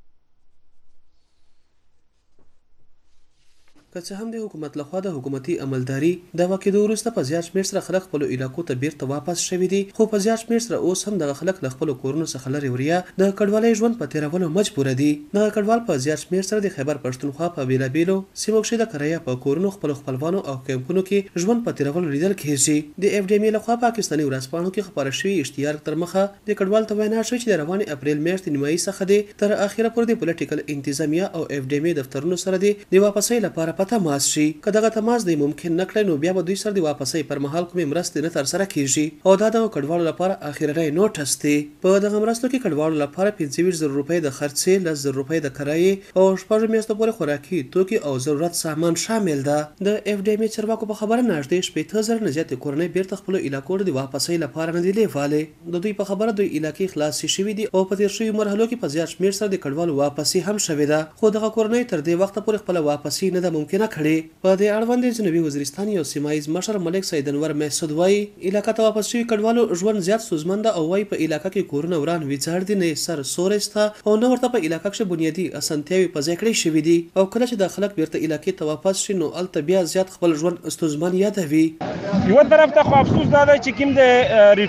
که څه هم د حکومت لخوا د حکومتي عملداري د واقعېدو وروسته په زیات شمېر سره خلک خپلو علاقو ته بیرته واپس شوي دي، خو په زیات شمېر سره اوس هم دغه خلک له خپلو کورونو څخه لرې وریا د کډوالۍ ژوند په تېرولو مجبوره دي. دغه کډوال په زیات شمېر سره د خیبر پښتونخوا په بېلابېلو سیمو کښې د کرایه په کورونو خپلو خپلوانو او کیمپونو کې ژوند په تېرولو لیدل کېږي. د اف ډي ام ای لخوا پاکستاني ورځپاڼو کې خپاره شوي اشتهار تر مخه د کډوال ته وینا شوې چې د روانې اپریل میاشتې نیمایي څخه دې تر اخره پورې د پولیټیکل انتظامیه او اف ډي ام ای دفترونو سره د واپسۍ لپاره په تماس شي. که دغه تماس دی ممکن نه کړی نو بیا به دوی سره د واپسۍ پر مهال کومې مرستې نه ترسره کیږي او دا د کډوالو لپاره اخرنی نوټس دی. په دغه مرستو کې کډوالو لپاره 25,000 روپۍ د خرڅې، 10,000 روپۍ د کرایې او 6 میاشتو پورې خوراکي توکي او ضرورت سامان شامل ده. د اف ډي ام ای چارواکو په خبره نږدې 60,000 نه زیاتې کورنۍ بیرته خپلو علاقو د واپسۍ لپاره نه دي لیږلې. د دوی په خبره دوی علاقې خلاصې شوي دي او په تېر شویو مرحلو کې په زیات شمېر سره د کډوالو واپسي هم شوې ده، خو دغه کورنۍ تر دې وخته پورې خپله واپسي نه ده ممکنه کړې. په دې اړوند د جنوبي وزیرستان یو سیمایز مشر ملک سید انور محسود وایي علاقه ته واپس شوي کډوالو ژوند زیات ستونزمن ده او وایي په علاقه کې کورونه وران ویجاړ دي، نه سر سوری شته او نه ورته په علاقه کښې بنیادي اسانتیاوې په ځای کړې شوي دي او کله چې دا خلک بیرته علاقې ته واپس شي نو هلته بیا زیات خپل ژوند ستونزمن یادوي. یوه طرف ته خو افسوس دا دی چې کوم د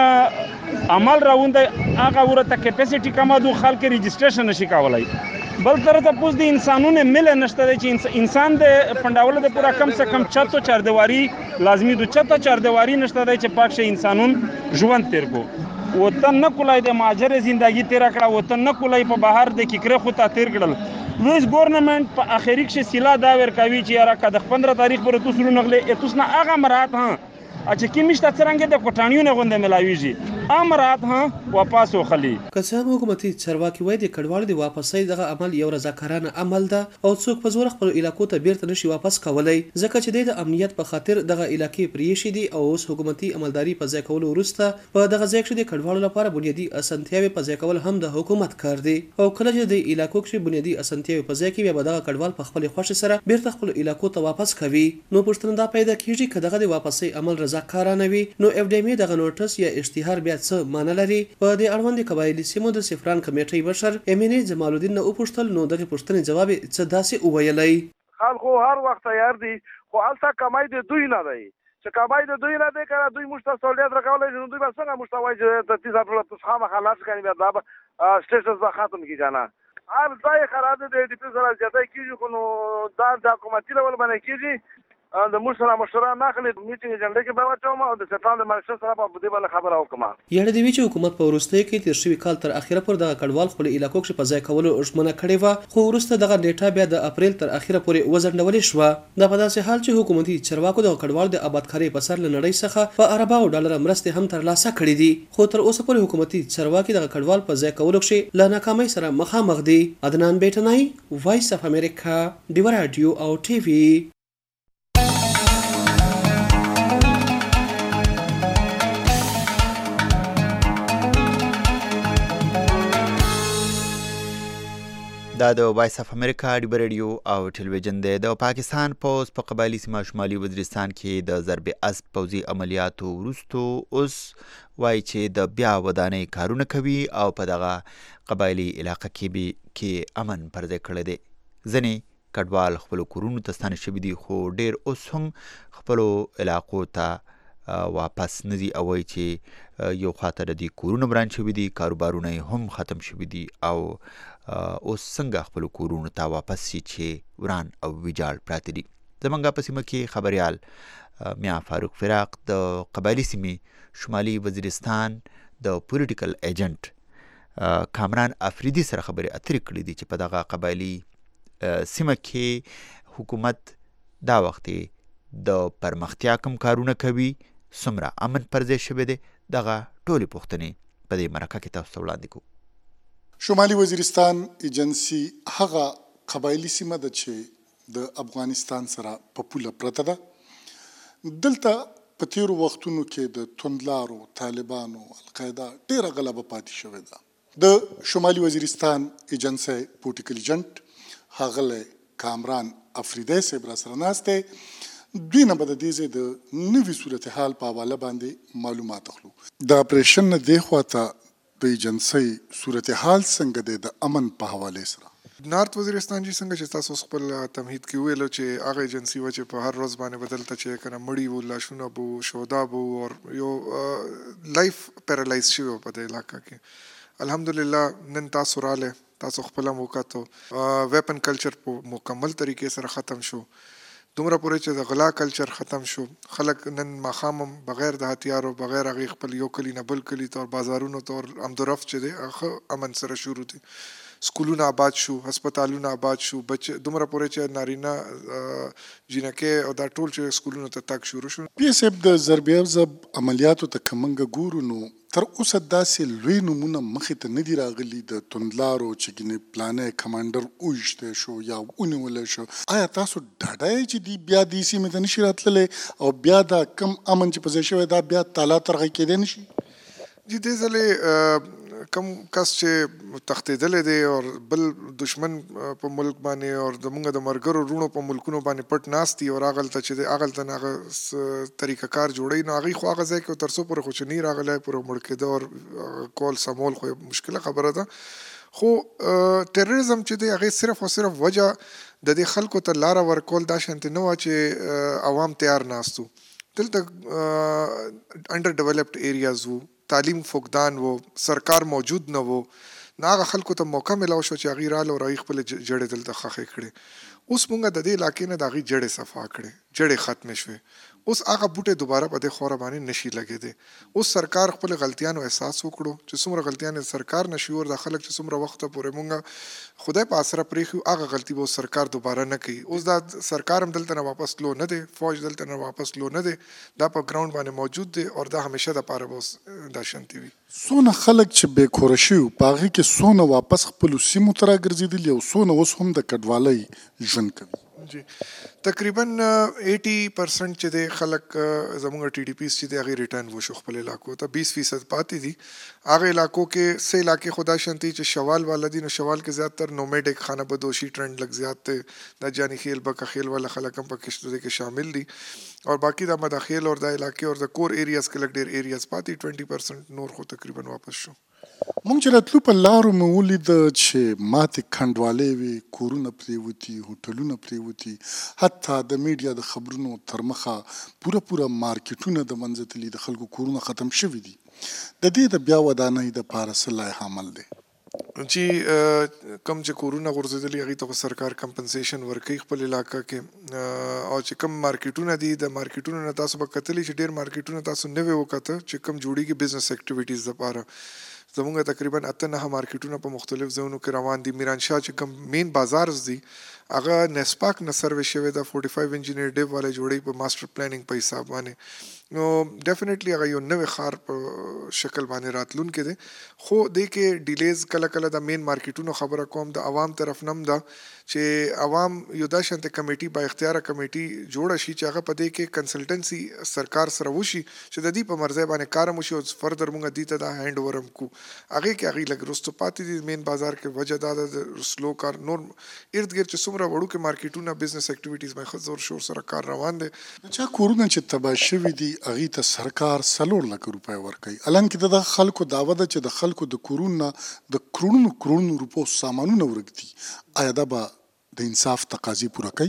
ریټرن عمل راوند هغه ورته کیپاسټي کمه ده، خلک رجسټریشن نشي کولی. بل طرف ته پوس د انسانونه مل نشته دی چې انسان د پنډاوله د پورا کم څه کم چت و چاردیواري لازمي دو چت و چاردیواري نشته دی چې پاک شي انسانون ژوند تیر کو. وطن نه کولای د مهاجر زندگی تیر کړه، وطن نه کولای په بهر د کیکره خو ته تیر کړل. لویس ګورنمنت په اخري کې سیلا دا ورکوي چې یاره که د 15 تاریخ پر تو سرو نغلې اتوس نه هغه مرات ها چې کې مشته څرنګه د کوټانیونه غونډه ملاویږي امرات ها واپس وخلی. که څه هم حکومتي چارواکي وایي د کډوالو د واپسۍ دغه عمل یو رضاکارانه عمل ده او څوک په زور خپلو علاقو ته بیرته نشي واپس کولی، ځکه چې دوی د امنیت په خاطر دغه علاقې پرېښي دي او اوس حکومتي عملداري په ځای کولو وروسته په دغه ځای کښې د کډوالو لپاره بنیادي اسانتیاوې په ځای کول هم د حکومت کار دی او کله چې د علاقو کښې بنیادي اسانتیاوې په ځای کې بیا به دغه کډوال په خپلې خوښې سره بیرته خپلو علاقو ته واپس کوي. نو پوښتنه دا پیدا کېږي که دغه د واپسۍ عمل رضاکارانه وي نو اف ډي ام ای دغه نوټس یا اشتهار بیا څه معنی لري. په دې اړوند د قبایلي سیمو د سفران کمیټۍ مشر امینې جمال الدین نه وپوښتل نو دغې پوښتنې جواب یې څه داسې وویلی. خلکو هر وخت تیار دي خو هلته کمای د دوی نه دی چې کمای د دوی نه دی که دوی موږ ته سہولیت راکولی شي نو دوی به څنګه موږ ته وایي چې د 30 اپریل ته خامخا خلاص کړي بیا دا به سټیټس به ختم کړي جانا هر ځای خراب دی د ډي پي سره زیاتی کېږي خو نو دا د حکومتي ډول باندې کېږي د موږ سره مشوره نه اخلي. میټینګ اجنډا کې به واچوم او د سفران د مرکز سره په دې باندې خبره وکړم. یاده دی چې حکومت په وروستۍ کې تیر شوي کال تر اخره پورې دغه کډوال خپل علاقو کې په ځای کولو ژمنه کړې وه، خو وروسته دغه نیټه بیا د اپریل تر اخره پورې وځنډولې شوه. دا په داسې حال چې حکومتي چارواکو دغه کډوال د آبادکارۍ په سر له نړۍ څخه په ارباو ډالره مرستې هم ترلاسه کړې دي، خو تر اوسه پورې حکومتي چارواکي دغه کډوال په ځای کولو کې له ناکامۍ سره مخامخ دي. عدنان بیٹنی، وایس اف امریکا، ډیوا راډیو او ټي وي. دا د وایس اف امریکا ډیوا راډیو او ټلویزیون دی. د پاکستان پوز په قبایلي سیمه شمالي وزیرستان کې د ضرب اسب پوځي عملیاتو وروستو اوس وایي چې د بیا ودانۍ کارونه کوي او په دغه قبایلي علاقه کې امن پر ځای کړی دی. ځینې کډوال خپلو کورونو ته ستانه شوي دي خو ډېر اوس هم خپلو علاقو ته واپس نه دي او وایي چې یو خواته د دې کورونه وران شوي دي، کاروبارونه یې هم ختم شوي دي او اوس څنګه خپلو کورونو ته واپس شي چې وران او ویجاړ پراته دي. زموږ په سیمه کې خبریال میا فاروق فراق د قبایلي سیمې شمالي وزیرستان د پولیټیکل ایجنټ کامران افریدي سره خبرې اترې کړې دي چې په دغه قبایلي سیمه کې حکومت دا وخت د پرمختیا کوم کارونه کوي، څومره امن پر ځای شوی دی، دغه ټولې پوښتنې په دې مرکه کې تاسو ته وړاندې کوو. شمالي وزیرستان ایجنسي هغه قبایلي سیمه ده چې د افغانستان سره په پوله پرته ده. دلته په تیرو وختونو کې د توندلارو، طالبانو، القاعده ډیره غلبه پاتې شوې ده. د شمالي وزیرستان ایجنسي پولیټیکل ایجنټ ښاغلی کامران افریدی صاحب را سره ناست دی. دوی نه به د دې ځای د نوي صورتحال په حواله باندې معلومات اخلو. د اپریشن نه دې خواته د ایجنسۍ صورتحال څنګه دی د امن په حواله سره؟ نارت وزیرستان جی څنګه چې تاسو خپل تمهید کې ویلو چې هغه ایجنسی و چې په هر ورځ باندې بدلته چې کنه مړی وو، لاشونه وو، شهدا وو او یو لایف پیرالایز شوی په دې علاقه کې. الحمدلله نن تاسو راله، تاسو خپل موقعته ویپن کلچر په مکمل طریقې سره ختم شو. دومره پورې چې د غلا کلچر ختم شو. خلک نن ماښام بغیر د هتیارو، بغیر هغې خپل یو کلي نه بل کلي ته بازارونو ته امد و رفت چې دی هغه امن سره شروع دی. سکولونه آباد شو، هسپتالونه آباد شو، دومره پورې چې نارینه جینکې او دا ټول چې سکولونو ته تګ شروع شو. پی اس اف د ضربې ضرب عملیاتو ته که موږ ګورو نو تر اوسه داسې لوی نومونه مخې ته نه دي راغلي د توندلارو چې ګینې پلانی کمانډر وویشتی شو یا ونیولی شو. آیا تاسو ډاډه یې چې دوی بیا دې سیمې ته نشي راتللی او بیا دا کم امن چې په ځای شوی دا بیا تالا ترغی کېدی نشي؟ جی دې ځلې کم کس چې تښتېدلی دی او بل دشمن په ملک باندې او زموږ د ملګرو وروڼو په ملکونو باندې پټ ناست دي او هغلته چې دی هغلته نه هغه طریقه کار جوړوي، نو هغوی خو هغه ځای کې تر څو پورې خو چې نه راغلی پورې مړ کېده او کول سمول خو مشکله خبره ده. خو ټیرریزم چې دی هغې صرف او صرف وجه د دې خلکو ته لاره ورکول دا شانتې نه وه چې عوام تیار ناست وو. دلته انډر ډیولپډ ایریاز وو، تعلیم فقدان وو، سرکار موجود نه وو، نو هغه خلکو ته موقع میلاو شو چې هغوی راله او هغوی خپلې جړې دلته ښخې کړې. اوس مونږ د دې علاقې نه د هغوی جړې صفا کړې، جړې ختمې شوې. اوس هغه بوټی دوباره په دې خوره باندې نشي لګېدی. اوس سرکار خپل غلطیانو احساس وکړو چې څومره غلطیان سرکار نه شعور د خلک چې څومره وخته پورې مونږ خدای په اسره پرېښو هغه غلطي به سرکار دوباره نه کوي. اوس دا سرکار هم دلته نه واپس تلو نه دی، فوج دلته نه واپس تلو نه دی، دا په ګراوند باندې موجود دی او دا همیشه دپاره به اوس دا شانتي وي. څونه خلک چې بې کوره شوي په هغې کې څونه واپس خپلو سیمو ته راګرځېدلي او څونه اوس هم د کډوالۍ ژوند کوي؟ جی تقریبا 80% چې دی خلک زموږ ټي ډي پیز چې دی هغې ریټرن وشو خپل علاقو ته. 20% پاتې دي. هغه علاقو کې څه علاقې خدا شانتي چې شوال والا دي، نو شوال کې زیاتر نومیډک خانه بدوشي ټرند لږ زیات دی. دا جاني خیل بکه خیل والا خلک هم په کې شامل دي او باقي د مداخیل اور د علاقې اور د کور ایریاز کې لږ ډېر ایریاز پاتې 20% نور خو تقریبا واپس شو. مونږ چې راتلو په لارو مې ولیده چې ماتې کنډوالۍ وې، کورونه پرېوتي، هوټلونه پرېوتي، حتی د میډیا د خبرونو تر مخه پوره مارکیټونه د منځه تللي، د خلکو کورونه ختم شوي دي. د دې د بیا ودانۍ دپاره څه لایحه عمل دی؟ چې کم چې کورونه غورځېدلي هغوی ته خو سرکار کمپنسیشن ورکوي خپل علاقه کې، او چې کم مارکیټونه دي د مارکیټونو نه تاسو به کتلی چې ډېر مارکیټونه تاسو نوې وکته چې کم جوړېږي بزنس اکټیویټیز دپاره. زمونږ تقریبا 8-9 مارکیټونه په مختلف ځایونو کې روان دي. میرانشاه چې کوم مین بازارز دي هغه نسپاک نه سروې شوی ده، 45 انجینیر ډیو والا جوړوي په ماسټر پلانینګ په حساب باندې. نو ډیفینیټلی هغه یو نوې ښار په شکل باندې راتلونکی دی. خو دې کې ډیلیز کله کله د مین مارکیټونو خبره کوم د عوام طرف نم ده چې عوام یو دا شانته کمیټي با اختیاره کمیټي جوړه شي چې هغه په دې کې کنسلټنسي سرکار سره وشي چې د دې په مرزه باندې کار وشي او فردر مونږ دې ته دا هینډ اوور کو. هغه کې هغه لګ رستو پاتې دي مین بازار کې وجه دا د سلو کار نور ارد گرد چې څومره وړو کې مارکیټونه بزنس اکټیویټیز باندې خزور شور سره کار روان دي. چا کورونه چې تباه شوي دي هغې ته سرکار 4 لک روپۍ ورکوي، حالانکې د خلکو دعوه ده چې د خلکو د کورونو د کروڑونو روپو سامانونه ورک دي. آیا دا به د انصاف تقاضي پوره کوي؟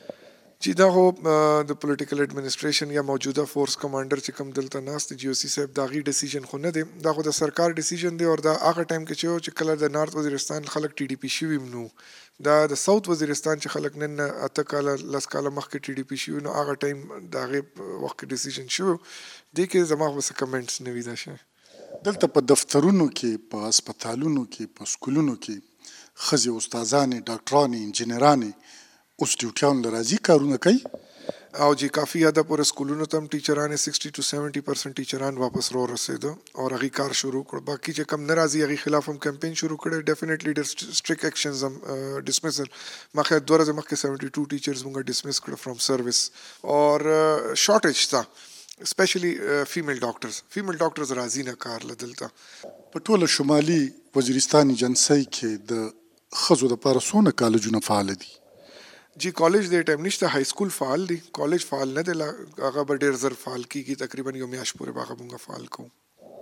جی دا خو د پولیټیکل ایڈمنسټریشن یا موجوده فورس کمانډر چې کوم دلته ناست جی او سی صاحب دا غي ډیسیژن خو نه دی، دا خو د سرکار ډیسیژن دی. او دا هغه ټایم کې چې کله د نارت وزیرستان خلک ټي ډي پی شوي نو دا د ساوث وزیرستان چې خلک نن 8 کاله 10 کاله مخکې ټي ډي پی شوي نو هغه ټایم د هغې وخت کې ډیسیژن شو. دې کې زما خو څه کمنټس نه وي دا شی. دلته په دفترونو کې، په هسپتالونو کې، په سکولونو کې ښځې استادانې، ډاکټرانې، انجینرانې اوس ډیوټیان لراځي کارونه کوي او جی کافی حد پورې سکولونو ته هم ټیچران 60 to 70% ټیچران واپس را رسیدو او هغه کار شروع کړ. باقی چې کم ناراضي هغه خلاف هم کمپین شروع کړي. ډیفینیټلی ډیر سټریک اکشنز هم ډسمسل مخه 2 ورځې مخکې 72 ټیچرز موږ ډسمس کړ فرام سرویس اور شارټیج تا اسپیشلی فیمیل ډاکټرز راځي نه کار لدلته. په ټوله شمالي وزیرستان ایجنسی کې د خزو د لپاره څونه کالجونه فعال دي؟ جی کالج د ټایم نشته، های سکول فعال دي، کالج فعال نه دی، هغه به ډیر زر فعال کیږي، تقریبا یو میاشت پورې به هغه موږ فعال کوو.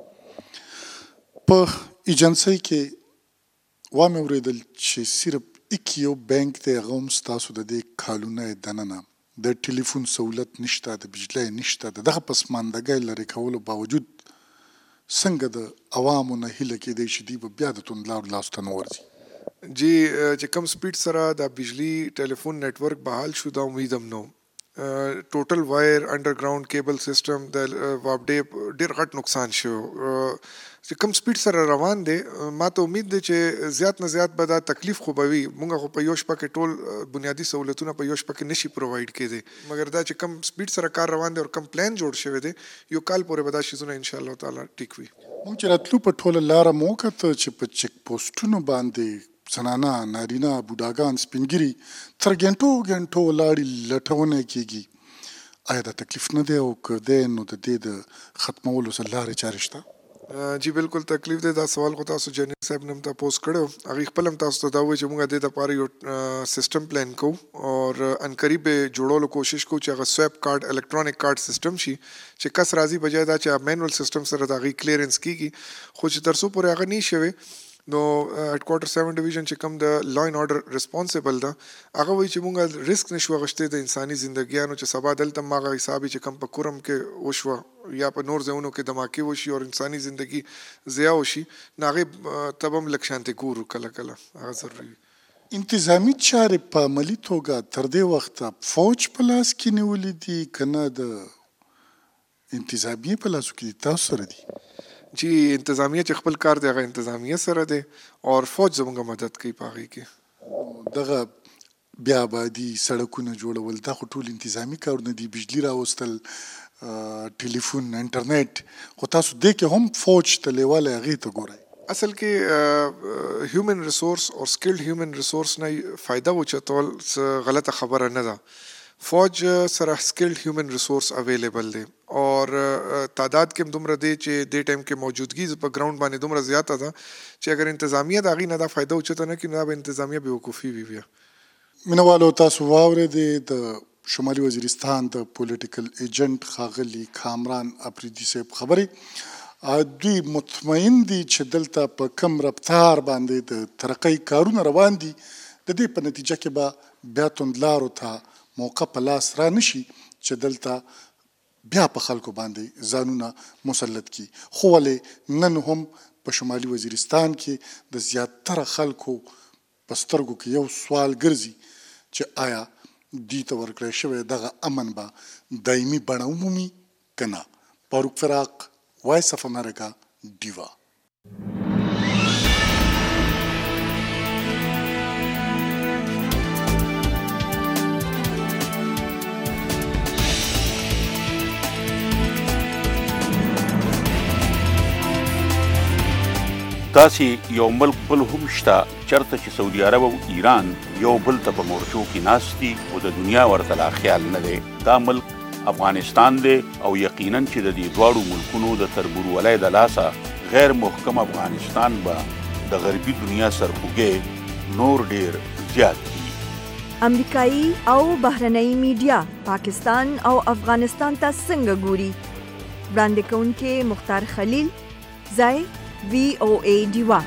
په ایجنسی کې وامې اورېدل چې صرف یو بینک دی، هغه هم ستاسو د دې کالونه دننه د ټلیفون سہولت نشته، د بجلی نشته. د دغه پسماندګۍ لرې کولو باوجود څنګه د عوامو نه هیله کېدی چې دوی به بیا د توندلارو لاسو ته نه ورځي؟ جی چې کم سپیډ سره د بجلی ټلیفون نیټورک بحال شو دا امید هم نو. ټوټل وایر انډرګراوند کیبل سیستم د وابډې ډیر غټ نقصان شو. چې کم سپیډ سره روان دی، ما ته امید دی چې زیات نه زیات به دا تکلیف خو به وي. مونږ خو په یو شپه کې ټول بنیادي سہولتونه په یو شپه کې نشي پرووایډ کېدی، مګر دا چې کم سپیډ سره کار روان دی او کم پلان جوړ شوی دی، یو کال پورې به دا شیزونه ان شاء الله تعالی ټیک وي. مونږ چې راتلو په ټوله لاره مو وکتل چې په چیک پوسټونو باندې زنانه، نارینه، بوډاګان، سپینګیري تر ګنټو ولاړې لټونه کېږي. آیا دا تکلیف نه دی او که دی نو د دې د ختمولو څه لارې چارې شته؟ جی بالکل تکلیف دی. دا سوال خو تاسو جنرال صاحب نه تاسو کړو، هغه خپل هم تاسو ته دا وایي چې موږ د دې لپاره یو سیستم پلان کوو او ان قریب جوړولو کوشش کوو چې هغه سویپ کارت الکترونیک کارت سیستم شي چې کس راځي بجای دا چې مینوال سیستم سره دا غي کلیرنس کیږي. خو چې ترسو پورې هغه نه شوي نو هډ کوارټر 7 ډیویژن چې کوم د لا ان اورډر ریسپانسیبل ده، هغه وایي چې مونږ ریسک نشو غشته د انساني زندګیانو چې سبا دلته ماغه حساب چې کم په کورم کې وشو یا په نور ځایونو کې دماکي وشي او انساني زندګي ضیاع وشي، ناغه تبم لکشانته ګورو کله کله هغه ضروري. انتظامی چارې په عملی توګه تر دې وخته فوج په لاس کې نیولې دي کنه د انتظامی په لاس کې تاسو سره دي؟ جی انتظامیه چې خپل کار دی هغه انتظامیه سره دی او فوج زموږ مدد کوي په هغه کې. دغه بیا آبادي، سړکونه جوړول دا خو ټول انتظامی کارونه دي، بجلی راوستل، ټلیفون، انټرنیټ، خو تاسو دې کې هم فوج ته لیواله هغې ته ګورئ. اصل کې هیومن ریسورس او سکلډ هیومن ریسورس نه فائدہ وچتول غلطه خبره نه ده. فوج سره سکلډ هیومن ریسورس اویلیبل دی اور تعداد کې دومره دی چې د ټایم کې موجودګي په ګراوند باندې دومره زیاته ده چې اگر انتظامیه د هغې نه دا فایده اوچته نه کړي نو به انتظامیه بېوقوفي وي. بیا مینوالو تاسو واورېدې د شمالي وزیرستان د پولیټیکل ایجنټ ښاغلي کامران اپریدي صاحب خبرې. دوی مطمئن دي چې دلته په کم رفتار باندې د ترقۍ کارونه روان دي، د دې په نتیجه کې به بیا توندلارو ته موقع په لاس را نشي چې دلته بیا په خلکو باندې ځانونه مسلط کی. خو ولې نن هم په شمالي وزیرستان کې د زیاتره خلکو په سترګو کې یو سوال ګرځي چې آیا دوی ته ورکړی شوی دغه امن به دایمي بڼه ومومي که نه؟ فاروق فراق، وایس اف امریکا، ډیوا. داسې یو ملک بل هم شته چېرته چې سعودي عرب او ایران یو بل ته په مورچو کې ناست دي او د دنیا ورته لا خیال نه دی. دا ملک افغانستان دی او یقینا چې د دې دواړو ملکونو د تربورولۍ د لاسه غیر محکم افغانستان به د غربي دنیا سرخوږی نور ډیر زیات دي. امریکایي او بهرنۍ میډیا پاکستان او افغانستان ته څنګه ګوري؟ وړاندې کوونکې مختار خلیل، ځای VOA ډیوا.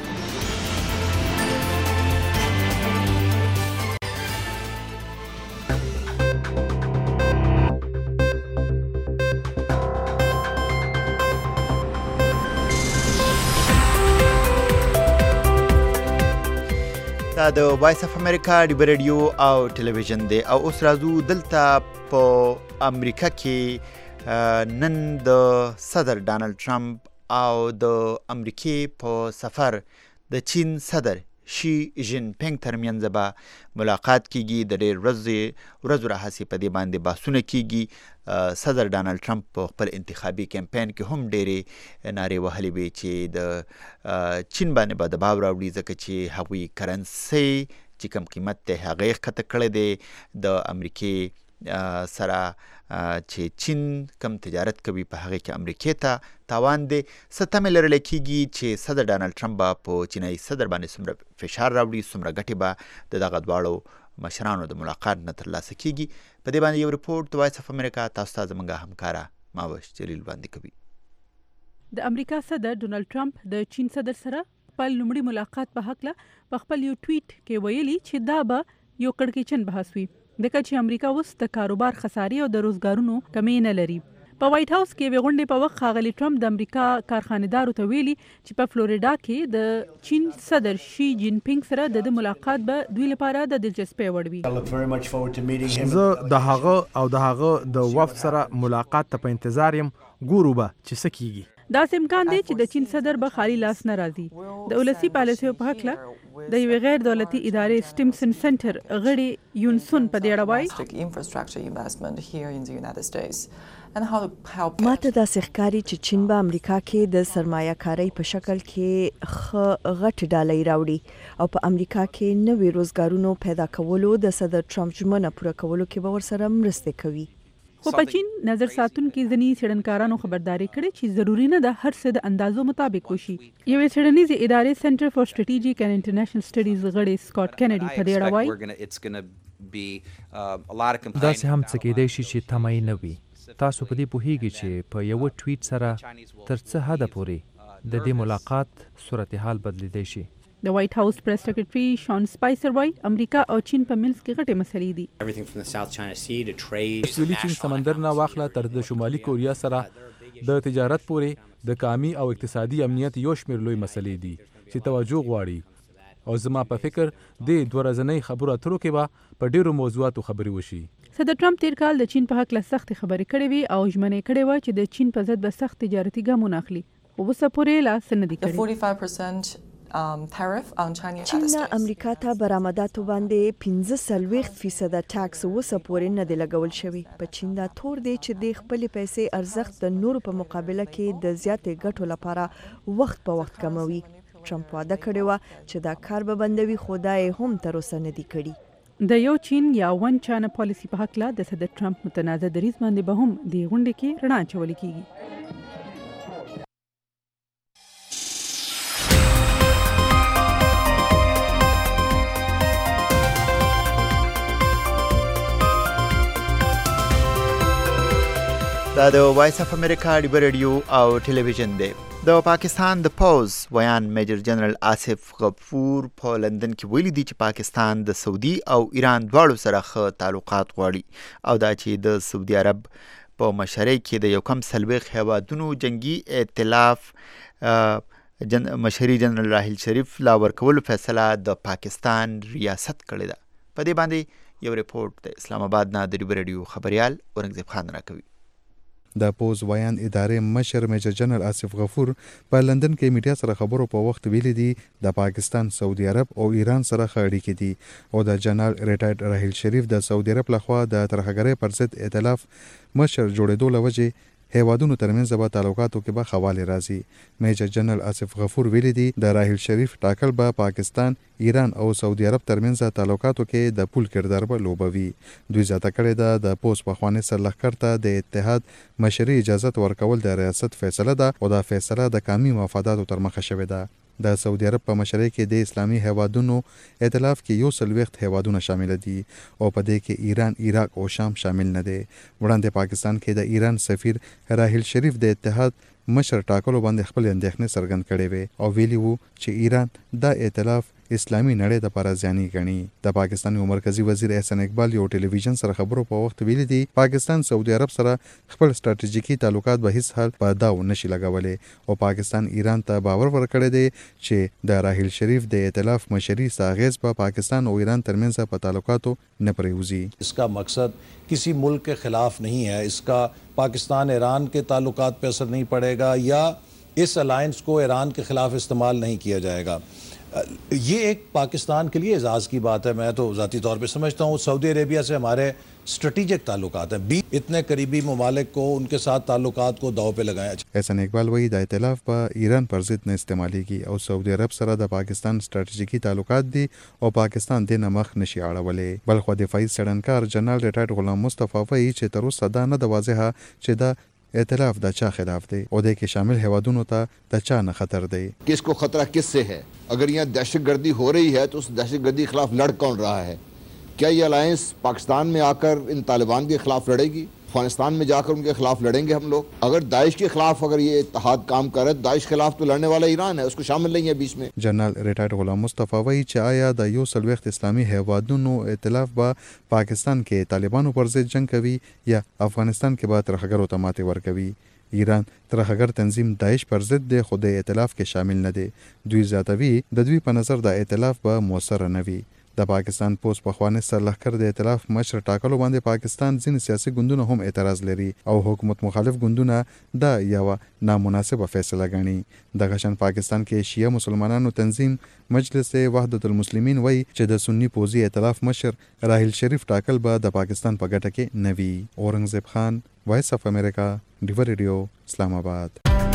دا د وایس اف امریکا ډیبه ریډیو او ټلویزیون دی او اوس راځو دلته په امریکا کې نن د صدر ډانلډ ټرمپ او د امریکې په سفر د چین صدر شي جین پینګ ترمنځ به ملاقات کیږي. د ډېر ورځو راهیسې په دې باندې بحثونه کیږي. صدر ډانلډ ټرمپ په خپل انتخابي کمپاین کې هم ډېرې نارې وهلې وې چې د چین باندې به دباو راوړي، ځکه چې هغوی کرنسۍ چې کم قیمت دی هغه یې ښکته کړی دی. د امریکې سره چې چین کم تجارت کوي په هغې کې امریکې ته تاوان دی. څه تمې لرلی کېږي چې صدر ډانلډ ټرمپ به په چینایي صدر باندې څومره فشار راوړي، څومره ګټې به د دغه دواړو مشرانو د ملاقات نه ترلاسه کېږي. په دې باندې یو رپورټ د وایس اف امریکا تاسو ته زموږ همکاره ماوش جلیل وړاندې کوي. د امریکا صدر ډونالډ ټرمپ د چین صدر سره خپل لومړي ملاقات په هکله په خپل یو ټویټ کې ویلي چې دا به یو کړکېچن بحث وي، ځکه چې امریکا اوس د کاروبار خسارې او د روزګارونو کمې نه لري. په وایټ هاوس کې یوې غونډې په وخت ښاغلي ټرمپ د امریکا کارخانه‌دارو ته ویلي چې په فلوریډا کې د چین صدر شي جین پینګ سره د ملاقات به دوی لپاره د دلچسپۍ وړ وي. زه د هغه او د هغه د وفد سره ملاقات ته په انتظار یم، ګورو به چې څه کیږي. داسې امکان دی چې د چین صدر به خالي لاس نه راځي. د ولسي پالیسیو په هکله د یوې غیر دولتي ادارې سټیمسن سنټر غړي یونسون په دې اړه وایي ماته داسې ښکاري چې چین به امریکا کې د سرمایه کارۍ په شکل کې ښه غټ ډالۍ راوړي او په امریکا کې نوې روزګارونو پیدا کولو د صدر ټرمپ ژمنه پوره کولو کې به ورسره مرستې کوي. خو په چین نظر ساتونکي ځینې څېړنکارانو خبرداري کړې چې ضروري نه ده هر څه د اندازو مطابق وشي. یوې څېړنیزې ادارې سنټر فار سټریټیجیک اینډ انټرنیشنل سټډیز غړي سکاټ کینیډي په دې اړه وایي داسې هم څه کېدای شي چې تمه یې نه وي. تاسو په دې پوهیږئ چې په یوه ټویټ سره تر څه حده پورې د دې ملاقات صورتحال بدلیدای شي. د وایټ هاوس پریس سیکریټري شان سپایسر وایي امریکا او چین په منځ کې غټې مسلې دي. سویلي چین سمندر نه واخله تر د شمالي کوریا سره د تجارت پورې د کامي او اقتصادي امنیت یو شمېر لوی مسلې دي چې توجه غواړي. او زما په فکر د دوه ورځنۍ خبرو اترو کې به په ډېرو موضوعاتو خبرې وشي. صدر ټرمپ تیر کال د چین په هکله سختې خبرې کړې وې او ژمنې کړې وه چې د چین په ضد به سخت تجارتي ګامونه اخلي، خو اوسه پورې لا څه نه دي کړي. چین نه امریکا ته برآمداتو باندې 45% ټاکس اوسه پورې نه دی لګول شوی. په چین دا تور دی چې د خپلې پیسې ارزښت د نورو په مقابله کې د زیاتې ګټو لپاره وخت په وخت کموي. ټرمپ وعده کړې وه چې دا کار به بندوي، خو دا یې هم تر اوسه نه دی کړي. د یو چین یا ون چاینه پالیسي په هکله د صدر ټرمپ متنازع دریځ باندې به هم د غونډې کې رڼا اچول کېږي. دا د وایس اف امریکا ډیبه ریډیو او ټلویزیون دی. د پاکستان د پوز ویان میجر جنرال آصف غفور په لندن کې ویلي دی چې پاکستان د سعودي او ایران دواړو سره ښه تعلقات غواړي او دا چې د سعودي عرب په مشرۍ کې د یو کم څلوېښت هیوادونو جنگي ائتلاف مشري جنرال راحیل شریف لا ورکولو فیصله د پاکستان ریاست کړې ده. په دې باندې یو رپورټ د اسلام آباد نه د ډیبه ریډیو خبریال اورنګزیب خان راکوي. د پوز ویان ادارې مشر میجر جنرال آصف غفور په لندن کې میډیا سره خبرو په وخت ویلي دي د پاکستان، سعودي عرب او ایران سره ښه اړیکې دي او د جنرال ریټایرډ راحیل شریف د سعودي عرب لخوا د ترهګرۍ پر ضد ائتلاف مشر جوړېدو له وجې هیوادونو ترمنځ به تعلقاتو کې به خواله راځي. میجر جنرال آصف غفور ویلي دي د راحیل شریف ټاکل به پاکستان، ایران او سعودي عرب ترمنځ تعلقاتو کې د پول کردار به لوبوي. دوی زیاته کړې ده د پوز پخواني سرلښکر ته د اتحاد مشري اجازه ورکول د ریاست فیصله ده او دا فیصله د قومي مفاداتو تر مخه شوې ده. د سعودي عرب په مشرۍ کې د اسلامي هیوادونو ائتلاف کې 40 هیوادونه شامل دي او په دې کې ایران، عراق او شام شامل نه دي. وړاندې پاکستان کې د ایران سفیر راحیل شریف د اتحاد مشر ټاکلو باندې خپل اندېښنې څرګند کړې وې او ویلي وو چې ایران دا ائتلاف اسلامي نړۍ د لپاره زیاني ګڼي. د پاکستان یو مرکزی وزیر احسان اقبال یو ټلویزیون سره خبرو په وخت ویلي دي پاکستان سعودي عرب سره خپل ستراتیژیکي تعلقات به هیڅ حال په داو نشي لګولې او پاکستان ایران ته باور ورکړی دی چې د راحیل شریف د ائتلاف مشري ساغیز په پاکستان او ایران ترمنځ په تعلقاتو نه پریوزي. इसका मकसद किसी मुल्क के खिलाफ नहीं है, इसका पाकिस्तान ईरान के ताल्लुकात पे असर नहीं पड़ेगा या इस अलायंस को ईरान के ख़िलाफ़ इस्तेमाल नहीं किया जाएगा। ये एक पाकिस्तान के लिए एजाज़ की बात है। मैं तो ज़ाती तौर पे समझता हूँ सऊदी अरेबिया से हमारे स्ट्रेटेजिक ताल्लुकात हैं, इतने करीबी ममालिक को उनके साथ ताल्लुकात को दाव पे लगाया। एहसन इकबाल वही द इतलाफ पर ईरान पर ज़िद न इस्तेमाली की और सऊदी अरब सरा द पाकिस्तान स्ट्रेटेजिकी ताल्लुकात दी और पाकिस्तान दे नमख नशी आड़वले बल्कि दिफाई सड़नकार जनरल रिटायर्ड गुलाम मुस्तफ़ा वही चे तरो सदा न दवाज़हा चे द इतलाफ द चा खिलाफ दे उहदे के शामिल हेवादुनों ता द चा न खतर दे। किसको खतरा किससे है? अगर यहाँ दहशतगर्दी हो रही है तो उस दहशतगर्दी के खिलाफ लड़ कौन रहा है? क्या ये अलायंस पाकिस्तान में आकर इन तालिबान के खिलाफ लड़ेगी? अफगानिस्तान में जाकर उनके खिलाफ लड़ेंगे हम लोग? अगर दाइश के खिलाफ अगर ये इत्तेहाद काम करे तो दाइश के खिलाफ तो लड़ने वाला ईरान है, उसको शामिल नहीं है बीच में। जनरल रिटायर्ड गुलाम मुस्तफ़ा वही चाया द यो सलवेख्त इस्लामी हेवादुनो इतलाफ बा पाकिस्तान के तालिबानों पर ज़िद जंग कवी या अफगानिस्तान के बाद तरहगर तमाते वर कवी। ईरान तरहगर तंजीम दाइश पर ज़िद दे खुद इतलाफ के शामिल न दे दुई ज़ातवी ददवी पर नज़र द इतलाफ बा मौसर नवी د पाकिस्तान पोस्ट पखवाने सरलखकर د ائتلاف مشر ټاکلو باندې پاکستان ځین سیاسي ګوندونه هم اعتراض لري او حکومت مخالف ګوندونه دا یو نامناسبه فیصله ګڼي. د غشن پاکستان کې شیعه مسلمانانو تنظیم مجلس وحدت المسلمین وای چې د سنی پوزي ائتلاف مشر راحیل شریف ټاکل به د پاکستان په ګټه کې نوي. اورنګزیب خان، وایس اف امریکا، ډیور ریډیو، اسلام آباد.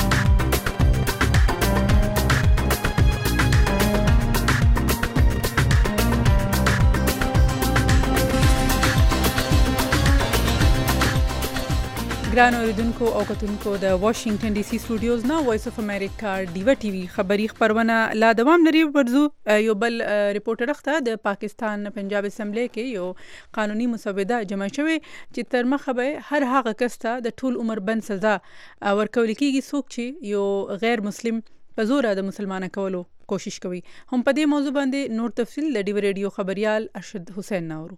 ګران اوریدونکو او کتونکو د واشنگټن ډي سي سټوډیوز نه وایس اف امریکا ډیوا ټي وي خبری خبرونه لا دوام لري. ورزو یو بل ریپورټر اخته د پاکستان پنجاب اسمبلی کې یو قانوني مسوده جمع شوی چې تر مخه به هر هغه کس ته د ټول عمر بند سزا ورکول کیږي څوک چې یو غیر مسلم په زور د مسلمانه کولو کوشش کوي. هم په دې موضوع باندې نور تفصیل د ډیوا ریډیو خبريال ارشد حسین ناورو.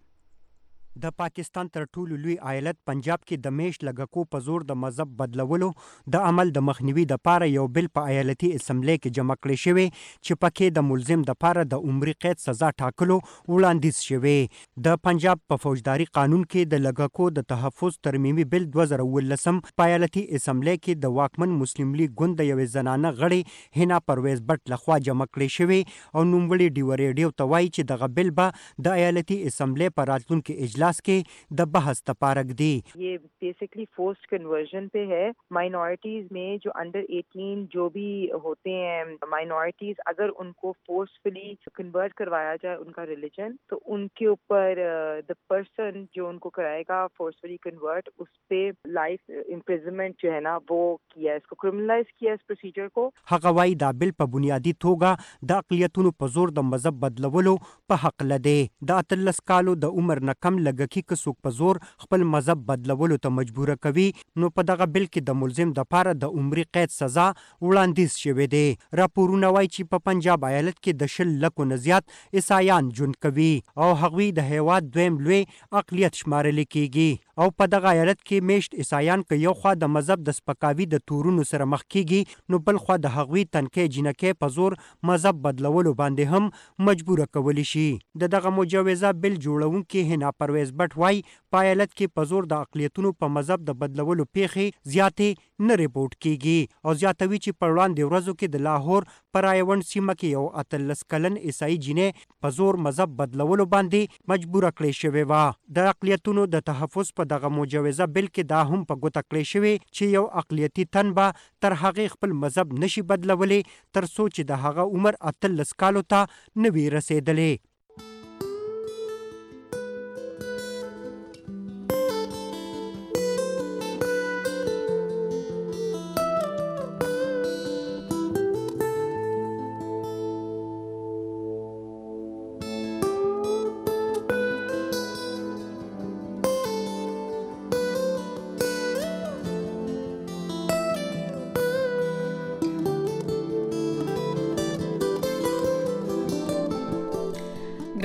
د پاکستان تر ټولو لوی ایالت پنجاب کې د میش لګکو په زور د مذهب بدلولو د عمل د مخنیوي د پاره یو بل په ایالتي اسمبلی کې جمع کړی شوی چې پکې د ملزم د پاره د عمري قید سزا ټاکلو وړاندیز شوی. د پنجاب په فوجداري قانون کې د لګکو د تحفظ ترمیمي بل 2019 په ایالتي اسمبلی کې د واکمن مسلم لیگ ګوند د یوې زنانه غړي هنا پرویز بټ لخوا جمع کړی شوی او نوموړي ډیو ریډیو ته وایي چې دغه بل به د ایالتي اسمبلی په راتلونکي اجلاس के द बहस तपारक दी. ये बेसिकली फोर्स्ड कन्वर्जन पे है. माइनॉरिटीज में जो अंडर 18 जो भी होते हैं माइनॉरिटीज, अगर उनको फोर्सफुली कन्वर्ट करवाया जाए उनका रिलीजन तो उनके ऊपर द पर्सन जो उनको कराएगा फोर्सफुली कन्वर्ट उस पे लाइफ इम्प्रिजनमेंट जो है ना वो किया, इसको क्रिमिनलाइज किया इस प्रोसीजर को. هغه دا بل په بنیادی توګه د اقلیتونو په زور د مذهب بدلولو په حق لده. د 13 کالو د عمر نه کم لګکی که څوک په زور خپل مذهب بدلولو ته مجبور کوي نو په دغه بل کې د ملزم د پاره د عمري قید سزا وړاندیز شوی دی. راپورونه وایي چې په پنجاب ایالت کې د 10 لکو نه زیات عیسایان ژوند کوي او هغوی د هیواد دویم لوی اقلیت شمارل کیږي او په دغه ایالت کې میشت عیسایان که یو خوا د مذهب د سپکاوي د تورونو سره مخ کیږي نو بل خوا د هغوی تنکۍ جنکۍ په زور مذهب بدلولو باندې هم مجبور کولی شي. دغه مجوزه بل جوړونکي هنا پرویز بټ وای په ایالت کې په زور د اقلیتونو په مذهب د بدلولو پیښې زیاتې نه ریپورټ کیږي او زیاتوي چې په وړاندې ورځو کې د لاهور په رایوند سیمه کې یو 18 کلن عیسائی جنې په زور مذهب بدلولو باندې مجبور کړی شوی و. د اقلیتونو د تحفظ په دغه مجوزه بل کې دا هم په ګوته کړی شوی چې یو اقلیتي تن به تر هغه خپل مذهب نشي بدلولی تر څو چې د هغه عمر 18 کالو ته نه وي رسیدلی.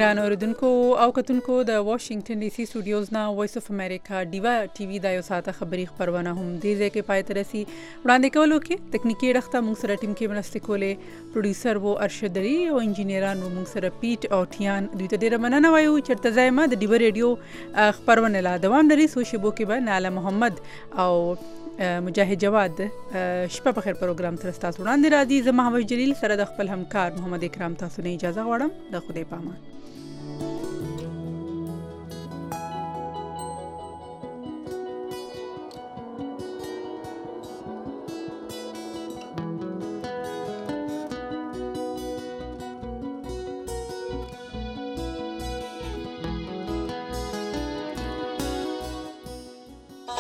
ګران اوریدونکو او کتونکو د واشنگټن ډي سي سټوډیوز نه وایس اف امریکا ډیوا ټي وي د یو ساعته خبري خبرونه هم دې ځای کې پای ته رسي وړاندې کولو کې تکنیکی ډخته موږ سره ټیم کې مرسته کولې پروډوسر وو ارشد علي او انجینرانو موږ سره پیټ او ټیان دوی ته ډیره مننه وایو چرته ځای ما د ډیوا ریډیو خبرونه لا دوام لري سو شبو کې به ناله محمد او مجاهد جواد شپه په خیر پروګرام تر تاسو وړاندې را دي زه محمد جلیل سره د خپل همکار محمد اکرام تاسو نه اجازه غواړم د خدای په امان.